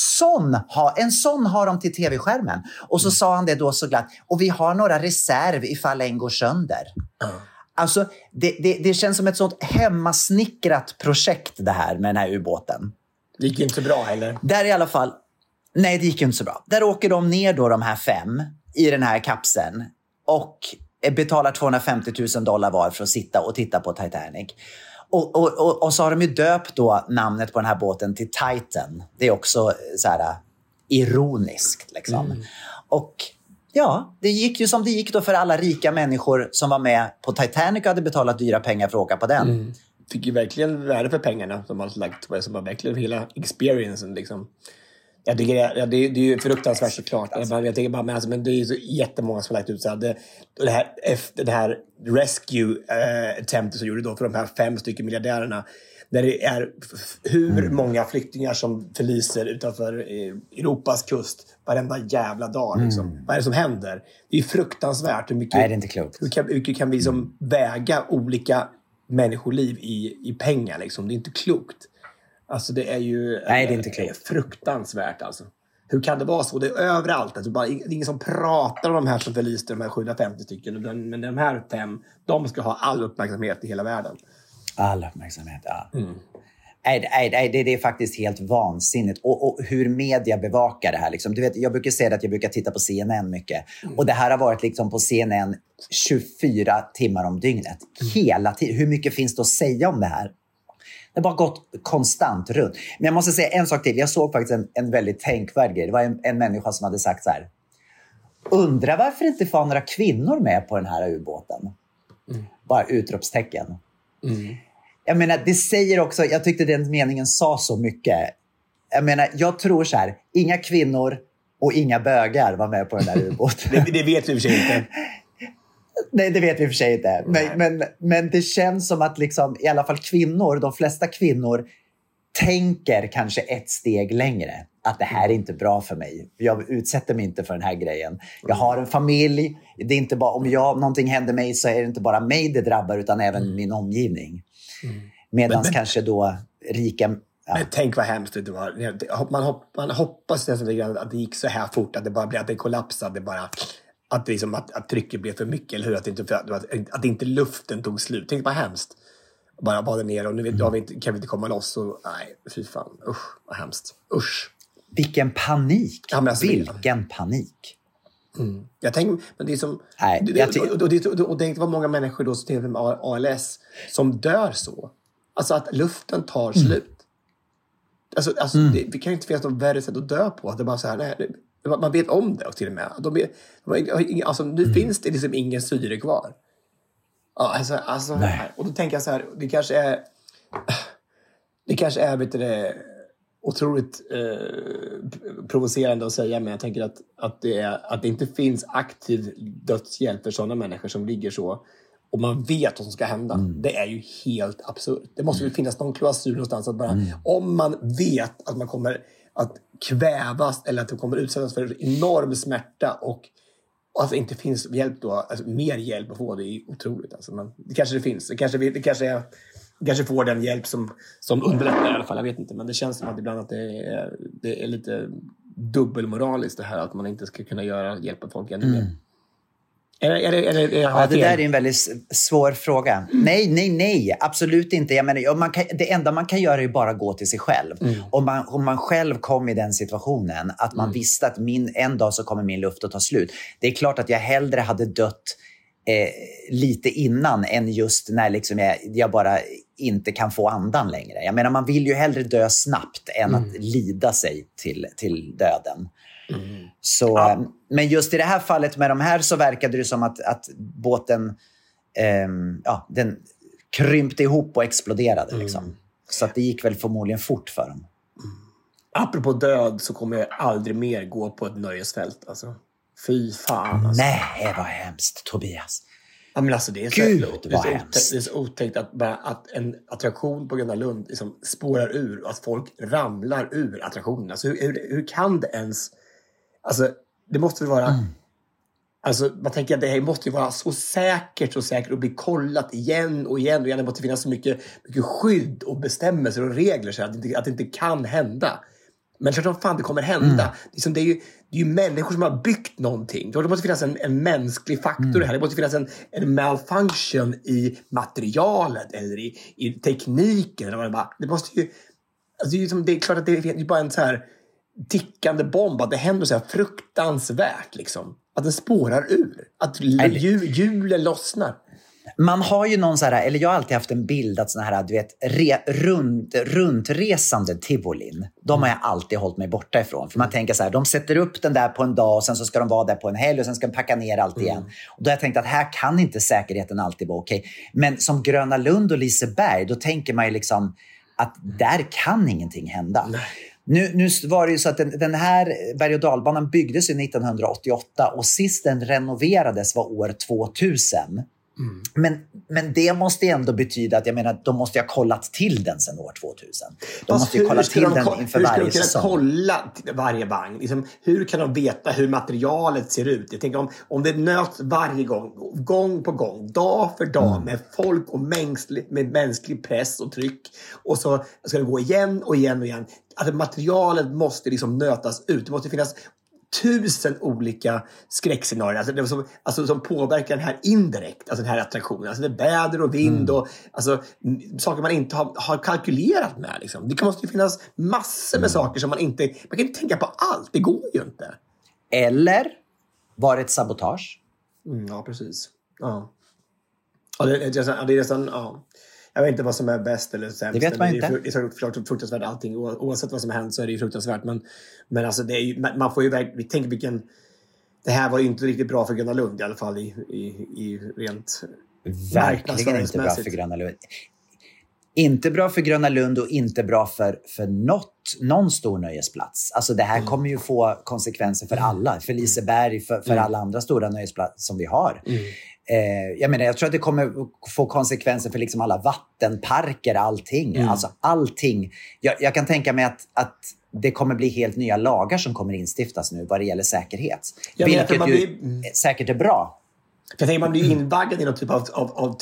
En sån har de till tv-skärmen. Och så sa han det då så glatt. Och vi har några reserv ifall en går sönder. Alltså det känns som ett sånt hemmasnickrat projekt det här med den här ubåten. Det gick inte så bra heller. Där i alla fall. Nej, det gick inte så bra. Där åker de ner då, de här 5 i den här kapseln och betalar $250,000 var för att sitta och titta på Titanic. Och så har de ju döpt då namnet på den här båten till Titan. Det är också så här ironiskt liksom. Och ja, det gick ju som det gick då för alla rika människor som var med på Titanic och hade betalat dyra pengar för att åka på den. Fick ju verkligen värde för pengarna som man lagt på, som var verkligen hela experiencen liksom. Ja, det är ju fruktansvärt såklart. Jag tänker bara, men det är ju så jättemånga som har lagt ut så här. Det här rescue attemptet som gjorde då för de här 5 stycken miljardärerna. Där det är hur många flyktingar som förliser utanför Europas kust varenda jävla dag. Liksom. Vad är det som händer? Det är fruktansvärt. Nej, det är inte klokt. Hur mycket kan vi liksom väga olika människoliv i pengar? Liksom? Det är inte klokt. Alltså det är ju nej, det är inte klokt. Fruktansvärt alltså. Hur kan det vara så? Det är överallt. Alltså det är ingen som pratar om de här som förliste, de här 750 stycken. Men de här 5, de ska ha all uppmärksamhet i hela världen. All uppmärksamhet, ja. Nej, det är faktiskt helt vansinnigt. Och hur media bevakar det här. Liksom. Du vet, jag brukar säga att jag brukar titta på CNN mycket. Och det här har varit liksom på CNN 24 timmar om dygnet. Hela tiden. Hur mycket finns det att säga om det här? Det har bara gått konstant runt. Men jag måste säga en sak till. Jag såg faktiskt en väldigt tänkvärd grej. Det var en människa som hade sagt så här. Undrar varför det inte får några kvinnor med på den här ubåten. Bara utropstecken. Jag menar, det säger också, jag tyckte den meningen sa så mycket. Jag menar, jag tror så här, inga kvinnor och inga bögar var med på den där ubåten. det vet vi i och för sig inte. Nej, det vet vi i och för sig inte. Men det känns som att liksom, i alla fall kvinnor, de flesta kvinnor tänker kanske ett steg längre. Att det här är inte bra för mig. Jag utsätter mig inte för den här grejen. Jag har en familj. Det är inte bara, om någonting händer mig så är det inte bara mig det drabbar utan även min omgivning. Medan kanske då rika... Ja. Men tänk vad hemskt det var. Man hoppas nästan att det gick så här fort. Att det bara blev, att det kollapsade bara. Att, det liksom, att trycket blev för mycket. Eller hur? Att inte luften tog slut. Tänk vad hemskt. Bara bada ner och nu kan vi inte komma loss. Och, nej, fy fan. Usch, vad hemskt. Usch. Vilken panik. Ja, alltså, vilken panik. Jag tänker, men det är som... Och det var många människor då som med ALS som dör så. Alltså att luften tar slut. Alltså det kan ju inte finnas något värre sätt att dö på. Att det bara så här, nej, man vet om det och till och med. Alltså nu finns det liksom ingen syre kvar. Ja, alltså och då tänker jag så här, det kanske är vet du, otroligt provocerande att säga, men jag tänker att det inte finns aktiv dödshjälp för sådana människor som ligger så. Och man vet vad som ska hända. Det är ju helt absurt. Det måste ju finnas någon klausul någonstans att bara, om man vet att man kommer att kvävas eller att det kommer utsättas för enorm smärta och alltså inte finns hjälp då, alltså mer hjälp att få, det är otroligt. Alltså, men det kanske finns. Det kanske får den hjälp som underlättar i alla fall. Jag vet inte, men det känns som att ibland att det är lite dubbelmoraliskt det här att man inte ska kunna hjälpa folk ännu mer. Det där är en väldigt svår fråga. Nej, absolut inte. Jag menar, det enda man kan göra är bara gå till sig själv. Om man själv kom i den situationen att man visste att en dag så kommer min luft att ta slut. Det är klart att jag hellre hade dött lite innan än just när liksom jag bara inte kan få andan längre. Jag menar, man vill ju hellre dö snabbt än att lida sig till döden. Så, men just i det här fallet med de här så verkade det som att båten den krympte ihop och exploderade liksom. Så att det gick väl förmodligen fort för dem. Apropå död så kommer jag aldrig mer gå på ett nöjesfält alltså. Fy fan alltså. Nej, vad hemskt, Tobias. Ja, men alltså det är det är så otäckt att en attraktion på Gröna Lund liksom spårar ur och att folk ramlar ur attraktionen. Alltså hur kan det ens... Alltså det måste väl vara... Alltså man tänker att det här måste ju vara så säkert och bli kollat igen och igen. Det måste finnas så mycket skydd och bestämmelser och regler så att det inte kan hända. Men klart som fan det kommer hända. Det är ju människor som har byggt någonting. Det måste finnas en mänsklig faktor här. Det måste finnas en malfunction i materialet eller i tekniken. Det måste ju... Alltså det är klart att det är bara en så här tickande bomb. Att det händer så här fruktansvärt liksom. Att det spårar ur. Att hjulen lossnar. Man har ju någon så här, eller jag har alltid haft en bild att såna här, du vet, runtresande tivolin, de har jag alltid hållit mig borta ifrån. För man tänker så här, de sätter upp den där på en dag och sen så ska de vara där på en helg och sen ska de packa ner allt igen. Och då har jag tänkt att här kan inte säkerheten alltid vara okej. Men som Gröna Lund och Liseberg, då tänker man ju liksom att där kan ingenting hända. Nu var det ju så att den här berg- och dalbanan byggdes ju 1988 och sist den renoverades var år 2000. Men det måste ändå betyda att jag menar, de måste ha kollat till den sedan år 2000. De måste ju kolla till den inför varje säsong. Hur ska de kolla varje vagn? Liksom, hur kan de veta hur materialet ser ut? Jag tänker om det nöts varje gång på gång, dag för dag med folk och med mänsklig press och tryck. Och så ska det gå igen och igen och igen. Att materialet måste liksom nötas ut. Det måste finnas 1000 olika skräckscenarier som påverkar den här indirekt, alltså den här attraktionen. Alltså det är väder och vind och alltså, saker man inte har kalkylerat med. Liksom. Det måste ju finnas massor med saker som man kan inte tänka på allt. Det går ju inte. Eller var det ett sabotage? Ja, precis. Ja. Ja, det är nästan, ja. Jag vet inte vad som är bäst eller sämst. Det vet man inte. Det är klart fruktansvärt allting. Oavsett vad som har hänt så är det ju fruktansvärt. Men alltså det är ju, man får ju vi tänker vilken... Det här var ju inte riktigt bra för Gröna Lund i alla fall i rent... Verkligen inte bra för Gröna Lund. Inte bra för Gröna Lund och inte bra för någon stor nöjesplats. Alltså det här kommer ju få konsekvenser för alla. För Liseberg, för alla andra stora nöjesplatser som vi har. Jag tror att det kommer få konsekvenser för liksom alla vattenparker, allting. Alltså allting. Jag kan tänka mig att det kommer bli helt nya lagar som kommer instiftas nu vad det gäller säkerhet. Vilket ju säkert är bra. Jag tänker man blir invaggad i någon typ av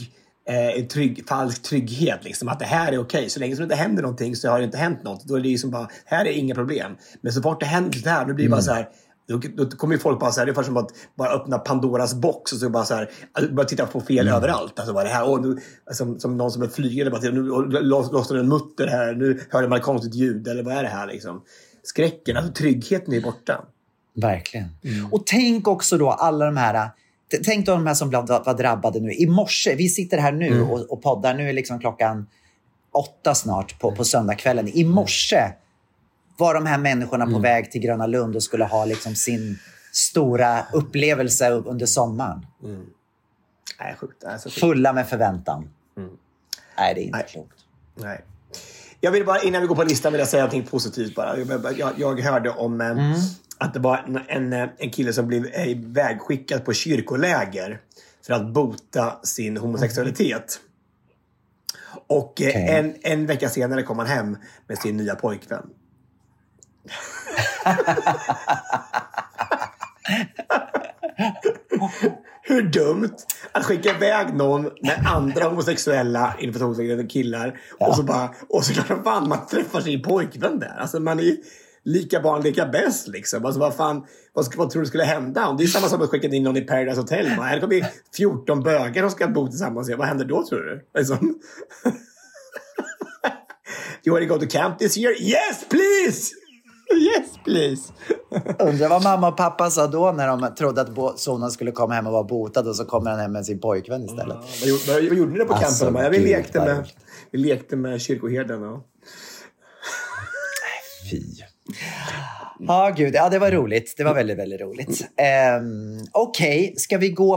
falsk trygghet. Liksom, att det här är okej. Så länge som det inte händer någonting så har det inte hänt något. Då är det liksom bara, här är inga problem. Men så fort det händer det här, då blir det bara så här... Då kommer ju folk bara så här, det är som att bara öppna Pandoras box och så bara så här, bara titta på fel överallt. Alltså bara det här, nu, som någon som är flygande, bara nu lossar en mutter här, nu hör man ett konstigt ljud, eller vad är det här liksom? Skräcken, alltså tryggheten är borta. Verkligen. Och tänk också då alla de här, tänk då de här som var drabbade nu. I morse, vi sitter här nu och poddar, nu är liksom klockan 8 snart på söndagskvällen. I morse var de här människorna på väg till Gröna Lund och skulle ha liksom sin stora upplevelse under sommaren. Nej, sjukt. Alltså, fulla med förväntan. Nej, det är inte klokt. Nej. Jag vill bara, innan vi går på listan, vill jag säga någonting positivt bara. Jag hörde om att det var en kille som blev vägskickad på kyrkoläger för att bota sin homosexualitet. Och en vecka senare kom han hem med sin nya pojkvän. Hur dumt att skicka iväg någon med andra homosexuella killar och så klart fan man träffar sin pojkvän där. Alltså man är lika barn, lika bäst liksom. Alltså vad tror du skulle hända? Det är samma som att skicka in någon i Paradise Hotel. Här kommer det 14 bögar som ska bo tillsammans. Vad händer då, tror du? Alltså... You want to go to camp this year? Yes, please! Yes, please! Undrar vad mamma och pappa sa då när de trodde att sonen skulle komma hem och vara botad, och så kommer han hem med sin pojkvän istället. Vad gjorde ni det på campen? Alltså, vi lekte med kyrkoherden. Och... Fy. Gud. Ja, det var roligt. Det var väldigt, väldigt roligt. Okej, ska vi gå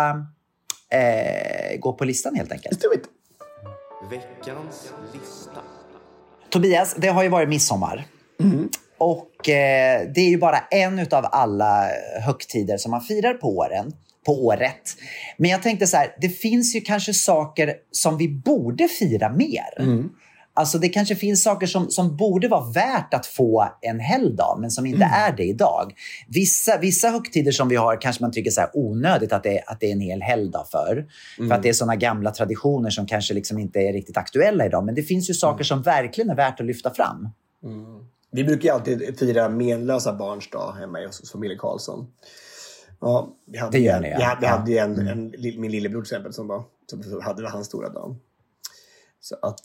på listan helt enkelt? Veckans lista. Tobias, det har ju varit midsommar. Och det är ju bara en utav alla högtider som man firar på året. Men jag tänkte så här, det finns ju kanske saker som vi borde fira mer. Alltså det kanske finns saker som borde vara värt att få en helgdag, men som inte är det idag. Vissa högtider som vi har kanske man tycker så här onödigt att det är en hel helgdag för att det är såna gamla traditioner som kanske liksom inte är riktigt aktuella idag. Men det finns ju saker som verkligen är värt att lyfta fram. Vi brukar ju alltid fira menlösa barns dag hemma hos familjen Karlsson. Ja, vi hade min lillebror till exempel som hade hans stora dag. Så att...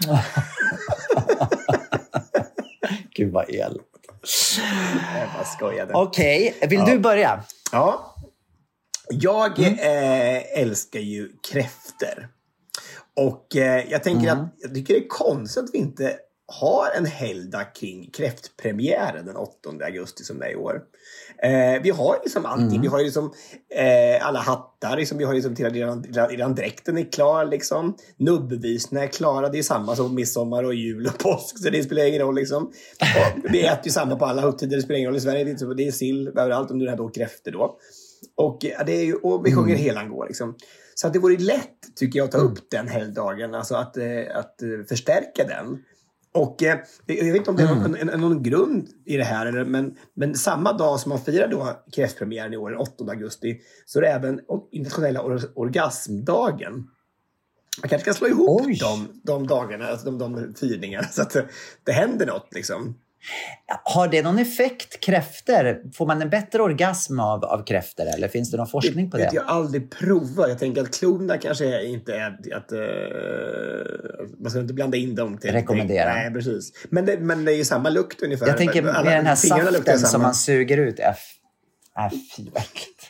Gud vad el. Jag bara skojade. Okej, vill du börja? Ja. Jag älskar ju kräfter. Och jag tänker att jag tycker det är konstigt att vi inte har en helgdag kring kräftpremiären den 8 augusti som är i år. Vi har liksom allting. Vi har liksom alla hattar. Liksom, vi har liksom redan dräkten är klar. Liksom. Nubbbevisna är klara. Det är samma som midsommar och jul och påsk. Så det spelar ingen roll. Liksom. Och vi äter ju samma på alla högtider. Det spelar ingen roll i Sverige. Det är sill överallt. Om du hade kräfter då. Och vi sjunger helan går. Liksom. Så att det vore lätt, tycker jag, att ta upp den helgdagen. Alltså att förstärka den. Och jag vet inte om det är någon grund i det här, men samma dag som man firar då kräftpremiären i år, den 8 augusti, så är det även internationella orgasmdagen. Man kanske kan slå ihop de dagarna, alltså de firningarna, så att det händer något liksom. Har det någon effekt, kräfter? Får man en bättre orgasm av kräfter? Eller finns det någon forskning på det? Jag har aldrig provat. Jag tänker att klorna kanske inte är att man ska inte blanda in dem till rekommendera. Nej, precis. Men det är ju samma lukt ungefär. Jag tänker med den här saften som man suger ut. Fy verkligt.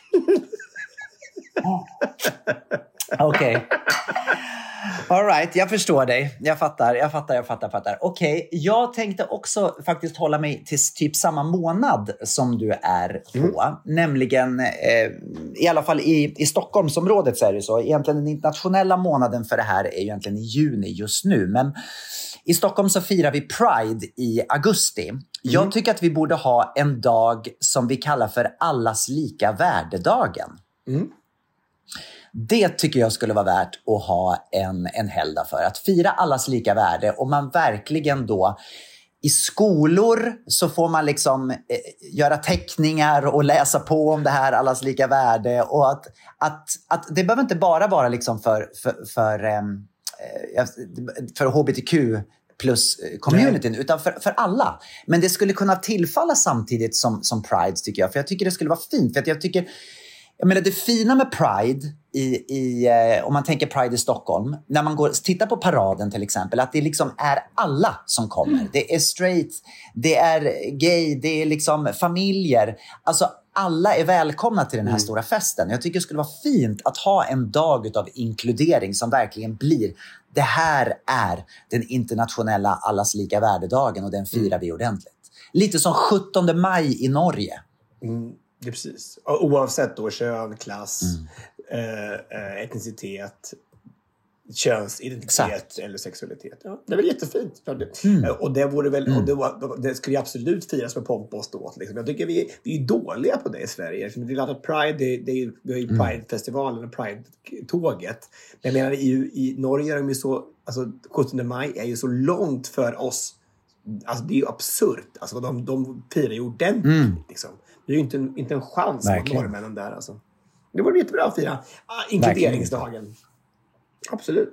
Okej. All right, jag förstår dig. Jag fattar. Okej, jag tänkte också faktiskt hålla mig till typ samma månad som du är på. Nämligen, i alla fall i Stockholmsområdet så är det så. Egentligen den internationella månaden för det här är egentligen i juni just nu. Men i Stockholm så firar vi Pride i augusti. Jag tycker att vi borde ha en dag som vi kallar för allas lika värdedagen. Det tycker jag skulle vara värt att ha en helgdag för. Att fira allas lika värde. Och man verkligen då i skolor så får man liksom göra teckningar och läsa på om det här allas lika värde. Och att det behöver inte bara vara liksom för HBTQ plus communityn, utan för alla. Men det skulle kunna tillfalla samtidigt som Pride, tycker jag. För jag tycker det skulle vara fint. För att jag menar, det fina med Pride om man tänker Pride i Stockholm, när man tittar på paraden till exempel, att det liksom är alla som kommer. Det är straight, det är gay, det är liksom familjer. Alltså alla är välkomna till den här stora festen. Jag tycker det skulle vara fint att ha en dag av inkludering som verkligen blir, det här är den internationella allas lika värdedagen och den firar vi ordentligt. Lite som 17 maj i Norge. Det är precis. Oavsett då kön, klass, etnicitet, könsidentitet eller sexualitet. Ja, det är väl jättefint. Och det vore väl, och det skulle absolut firas med pompa och ståt. Liksom. Jag tycker vi är dåliga på det i Sverige. Det är att Pride, vi har ju Pride-festivalen och Pride-tåget. Men jag menar, i Norge är de ju så, alltså 17 maj är ju så långt för oss. Alltså det är ju absurt. Alltså de firar ju ordentligt liksom. Det är ju inte en chans mot norrmännen där alltså. Det vore jättebra att fira inkluderingsdagen. Absolut.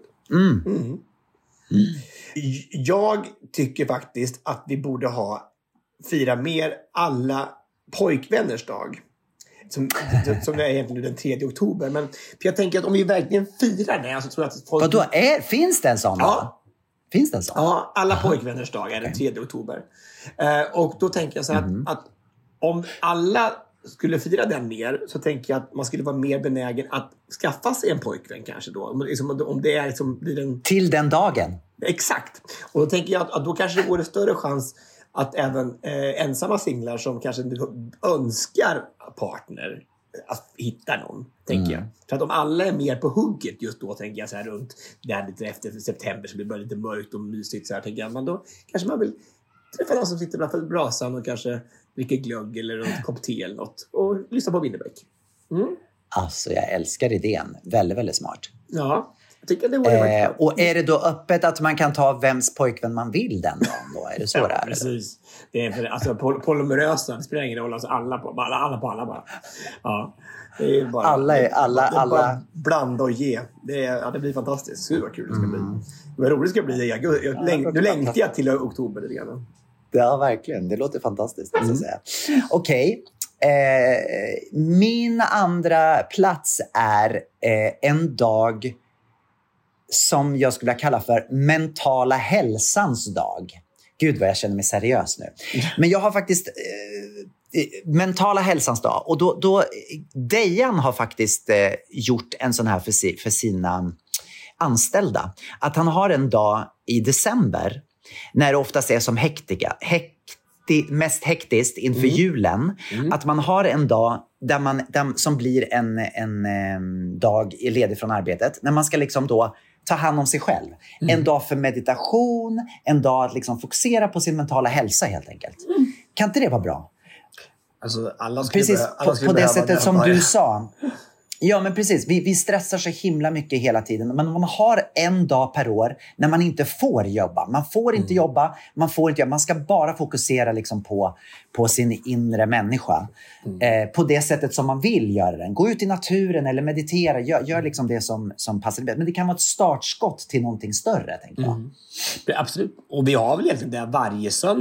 Jag tycker faktiskt att vi borde fira mer alla pojkvänners dag. Som är egentligen den 3 oktober. Men för jag tänker att om vi verkligen firar det, alltså, tror jag att folk... Finns det en sån? Ja. Finns det en sån? Ja, alla pojkvänners dag är den 3 oktober. Och då tänker jag så här att om alla skulle fira den mer, så tänker jag att man skulle vara mer benägen att skaffa sig en pojkvän kanske då. Om det är liksom, blir en... Till den dagen. Exakt. Och då tänker jag att då kanske det vore större chans att även ensamma singlar som kanske önskar partner att hitta någon, tänker jag. För att om alla är mer på hugget just då, tänker jag så här runt där lite efter september, så blir det bara lite mörkt och mysigt så här, tänker jag. Men då kanske man vill träffa någon som sitter framför brasan och kanske dricker glögg eller en kopp te eller något och lyssna på Winnerbäck. Alltså jag älskar idén. Väldigt, väldigt smart. Ja, jag tycker det vore och är det då öppet att man kan ta vems pojkvän man vill den dagen då? Är det så där? Precis. Det är för, alltså polymerösa, det spelar ingen roll, alltså alla bara. Ja. Det är bara, alla. Bara blanda och ge. Det blir fantastiskt. Hur kul det ska bli. Vad roligt det ska bli. Nu längtar jag till oktober lite grann. Ja, verkligen. Det låter fantastiskt. Okej. Min andra plats är en dag som jag skulle vilja kalla för mentala hälsans dag. Gud vad jag känner mig seriös nu. Men jag har faktiskt mentala hälsans dag. Och då Dejan har faktiskt gjort en sån här för sina anställda. Att han har en dag i december när det oftast är som mest hektiskt inför julen. Att man har en dag som blir en dag ledig från arbetet. När man ska liksom då ta hand om sig själv. En dag för meditation. En dag att liksom fokusera på sin mentala hälsa helt enkelt. Kan inte det vara bra? Alltså alla precis, på det sättet som du sa. Ja, men precis. Vi stressar så himla mycket hela tiden. Men man har en dag per år när man inte får jobba. Man får inte jobba. Man ska bara fokusera liksom på sin inre människa. På det sättet som man vill göra den. Gå ut i naturen eller meditera. Gör liksom det som passar bäst. Men det kan vara ett startskott till någonting större, tänker jag. Absolut. Och vi har väl egentligen det varje söndag.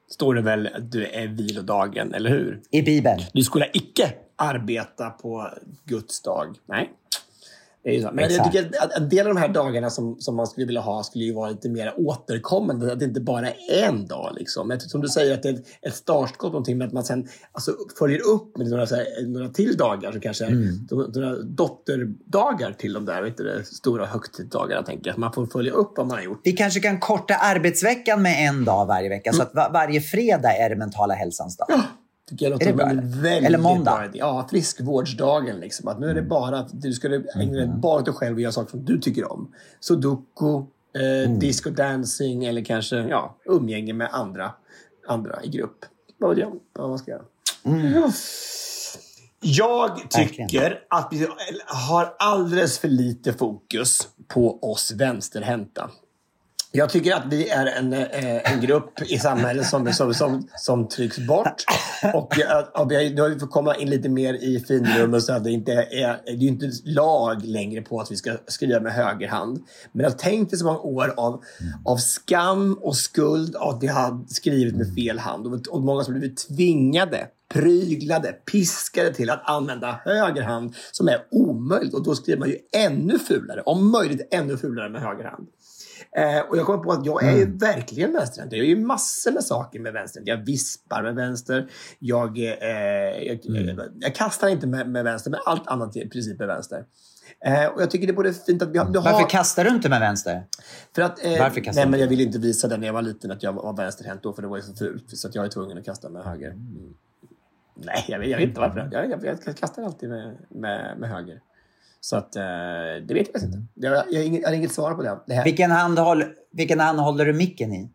står det väl att du är vilodagen, eller hur? I Bibeln. Du skulle icke arbeta på Guds dag. Nej. Det är ju så. Men jag tycker att en del av de här dagarna som man skulle vilja ha skulle ju vara lite mer återkommande. Att det inte bara är en dag. Liksom. Som du säger, att det är ett startskott någonting, med att man sen följer upp med några till dagar. Så kanske några dotterdagar till de där. Inte det stora högtidsdagarna, tänker jag. Man får följa upp vad man har gjort. Vi kanske kan korta arbetsveckan med en dag varje vecka. Så att varje fredag är det mentala hälsans dag. Tycker jag är det bra? Eller måndag? Ja, friskvårdsdagen liksom. Att nu är det bara att du ska ägna dig bara till dig själv och göra saker som du tycker om. Sudoku, disco dancing eller kanske umgänge med andra i grupp. Vad ska jag göra? Jag tycker att vi har alldeles för lite fokus på oss vänsterhänta. Jag tycker att vi är en grupp i samhället som trycks bort. Och nu har vi fått komma in lite mer i finrummet, så att det är inte lag längre på att vi ska skriva med höger hand. Men jag har tänkt i så många år av skam och skuld av att vi har skrivit med fel hand. Och många som blivit tvingade, pryglade, piskade till att använda höger hand, som är omöjligt. Och då skriver man ju ännu fulare, om möjligt ännu fulare med höger hand. Och jag kommer på att jag är ju verkligen vänsterhänt. Jag gör ju massor med saker med vänster. Jag vispar med vänster. Jag kastar inte med vänster, men allt annat i princip med vänster. Och jag tycker det är både fint att vi har... Varför kastar du inte med vänster? För att, Varför kastar nej, men jag ville inte visa det när jag var liten att jag var vänsterhänt då, för det var ju så fult. Så att jag är tvungen att kasta med höger. Nej, jag vet inte varför. Jag kastar alltid med höger. Så att det vet jag inte. Jag har inget svar på det här. Vilken hand håller du micken i?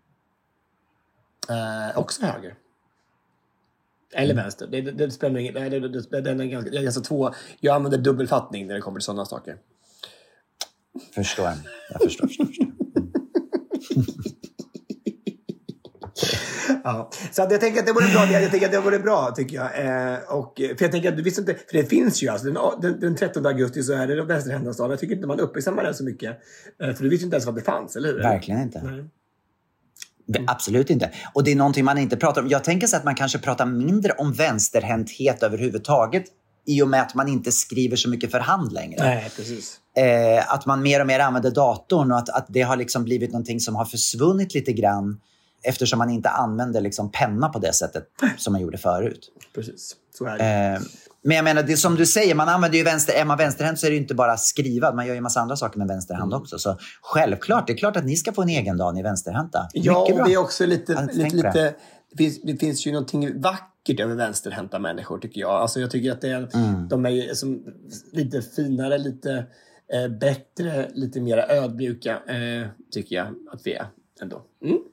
Också höger. Eller vänster. Det spelar ingen. Den är ganska jag använder dubbelfattning när det kommer till sådana saker. Förstår. Jag förstår. Ja. Så att jag tänker att det vore bra. Tycker jag. För jag tänker att du visste inte, för det finns ju alltså den 13 augusti så är det vänsterhändernas dag. Jag tycker inte man uppmärksammar den så mycket. För du visste inte ens vad det fanns, eller hur? Verkligen inte. Nej. Absolut inte. Och det är någonting man inte pratar om. Jag tänker så att man kanske pratar mindre om vänsterhänthet överhuvudtaget, i och med att man inte skriver så mycket för hand längre. Nej, precis. Att man mer och mer använder datorn, och att det har liksom blivit någonting som har försvunnit lite grann, eftersom man inte använder liksom penna på det sättet som man gjorde förut. Precis, så är det. Men jag menar, det är som du säger, man använder ju är man vänsterhänt så är det ju inte bara skriva. Man gör ju en massa andra saker med vänsterhand också. Så självklart, det är klart att ni ska få en egen dag i vänsterhänta. Ja, och det är också lite det finns ju någonting vackert över vänsterhänta människor, tycker jag. Alltså jag tycker att de är som lite finare, lite bättre, lite mer ödmjuka, tycker jag att vi är ändå.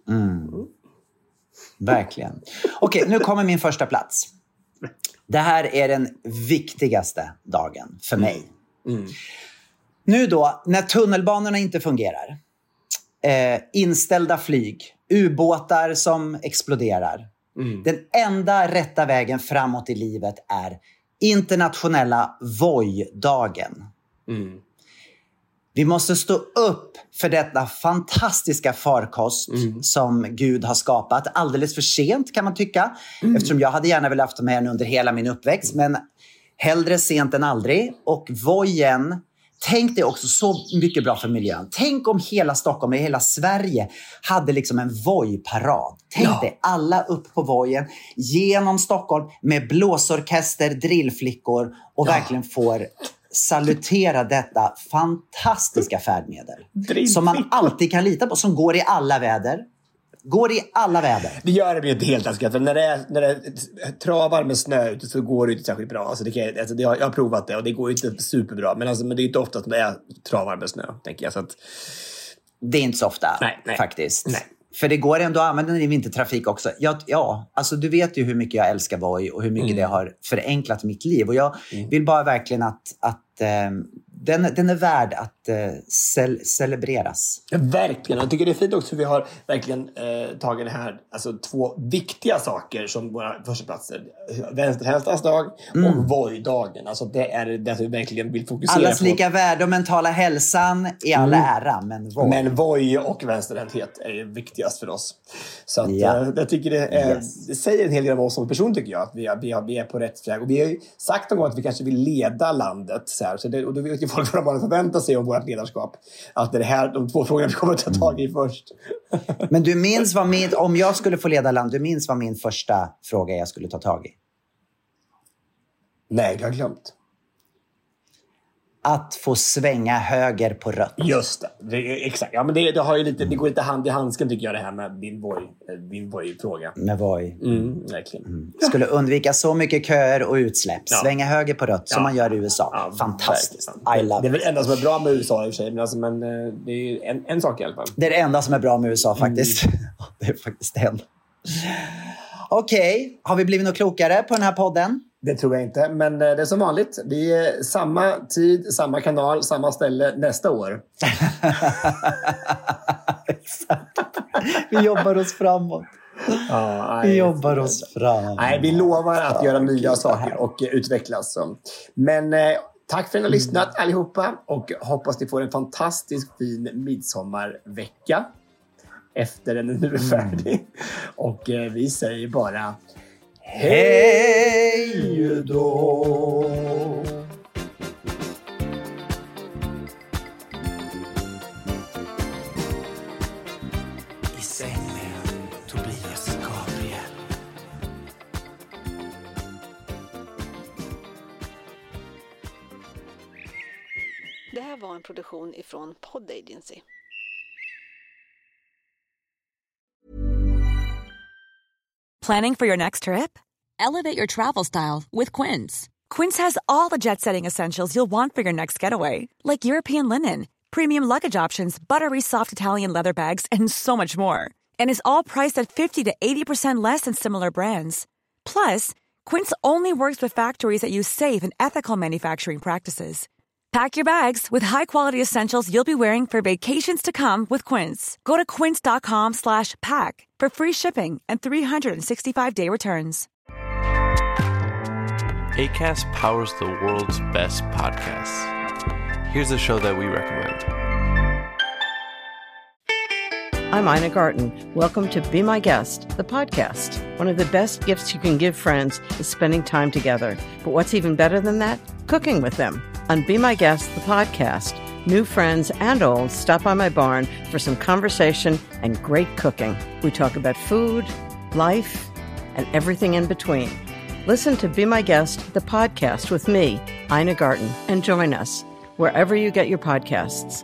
Verkligen. Okej, nu kommer min första plats. Det här är den viktigaste dagen för mig. Nu då, när tunnelbanorna inte fungerar, inställda flyg, ubåtar som exploderar. Den enda rätta vägen framåt i livet är internationella Voi-dagen. Vi måste stå upp för detta fantastiska farkost som Gud har skapat. Alldeles för sent, kan man tycka. Eftersom jag hade gärna velat haft med den under hela min uppväxt. Men hellre sent än aldrig. Och Vojen, tänk dig också så mycket bra för miljön. Tänk om hela Stockholm och hela Sverige hade liksom en Voi-parad. Tänk dig alla upp på Vojen genom Stockholm med blåsorkester, drillflickor och verkligen får salutera detta fantastiska färdmedel. Som man alltid kan lita på, som går i alla väder. Det gör det inte helt askat. För när det travar med snö ute så går det inte särskilt bra. Alltså jag har provat det och det går inte superbra. Men det är inte ofta att det travar med snö, tänker jag. Så att... Det är inte så ofta, faktiskt. Nej. För det går ändå att använda den i vintertrafik också. Alltså du vet ju hur mycket jag älskar Voi och hur mycket det har förenklat mitt liv. Och jag vill bara verkligen att den är värd att celebreras. Ja, verkligen. Jag tycker det är fint också hur vi har verkligen tagit det här, alltså 2 viktiga saker som våra förstaplatser. Vänsterhälsans dag och Voi-dagen. Alltså det är det vi verkligen vill fokusera Allas på. lika värde och mentala hälsan i alla ära, men Voi. Men Voi och vänsterhänthet är viktigast för oss. Så att, jag tycker det säger en hel del om oss som person, tycker jag. Att vi är på rätt väg. Och vi har ju sagt någon gång att vi kanske vill leda landet. Och då vet ju folk vad de förväntar sig om vårt ledarskap. Att det är här, de 2 frågorna vi kommer att ta tag i först. Men du minns om jag skulle få leda land, du minns vad min första fråga jag skulle ta tag i? Nej, jag har glömt. Att få svänga höger på rött. Just det, exakt. Ja, men det har ju lite, det går lite hand i handsken, tycker jag, det här med din Voi-fråga. Med Voi. Verkligen. Skulle undvika så mycket köer och utsläpp. Svänga höger på rött som man gör i USA. Ja, fantastiskt. Verkligen. I love det är väl det enda som är bra med USA i och för sig. Men det är en sak i alla fall. Det är det enda som är bra med USA faktiskt. Det är faktiskt det enda. Okej, har vi blivit något klokare på den här podden? Det tror jag inte, men det är som vanligt. Vi är samma tid, samma kanal, samma ställe nästa år. Exakt. Vi jobbar oss framåt. Vi jobbar oss framåt. Nej, vi lovar att göra nya saker och utvecklas. Men tack för att ni har lyssnat allihopa, och hoppas ni får en fantastiskt fin midsommarvecka efter den nu är färdig. Och vi säger bara hej då! I säng med Tobias Gabriel. Det här var en produktion ifrån Pod Agency. Planning for your next trip? Elevate your travel style with Quince. Quince has all the jet-setting essentials you'll want for your next getaway, like European linen, premium luggage options, buttery soft Italian leather bags, and so much more. And is all priced at 50 to 80% less than similar brands. Plus, Quince only works with factories that use safe and ethical manufacturing practices. Pack your bags with high-quality essentials you'll be wearing for vacations to come with Quince. Go to quince.com/pack for free shipping and 365-day returns. Acast powers the world's best podcasts. Here's a show that we recommend. I'm Ina Garten. Welcome to Be My Guest, the podcast. One of the best gifts you can give friends is spending time together. But what's even better than that? Cooking with them. On Be My Guest, the podcast, new friends and old stop by my barn for some conversation and great cooking. We talk about food, life, and everything in between. Listen to Be My Guest, the podcast with me, Ina Garten, and join us wherever you get your podcasts.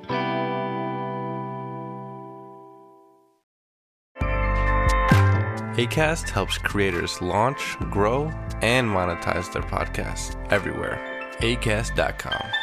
Acast helps creators launch, grow, and monetize their podcasts everywhere. Acast.com.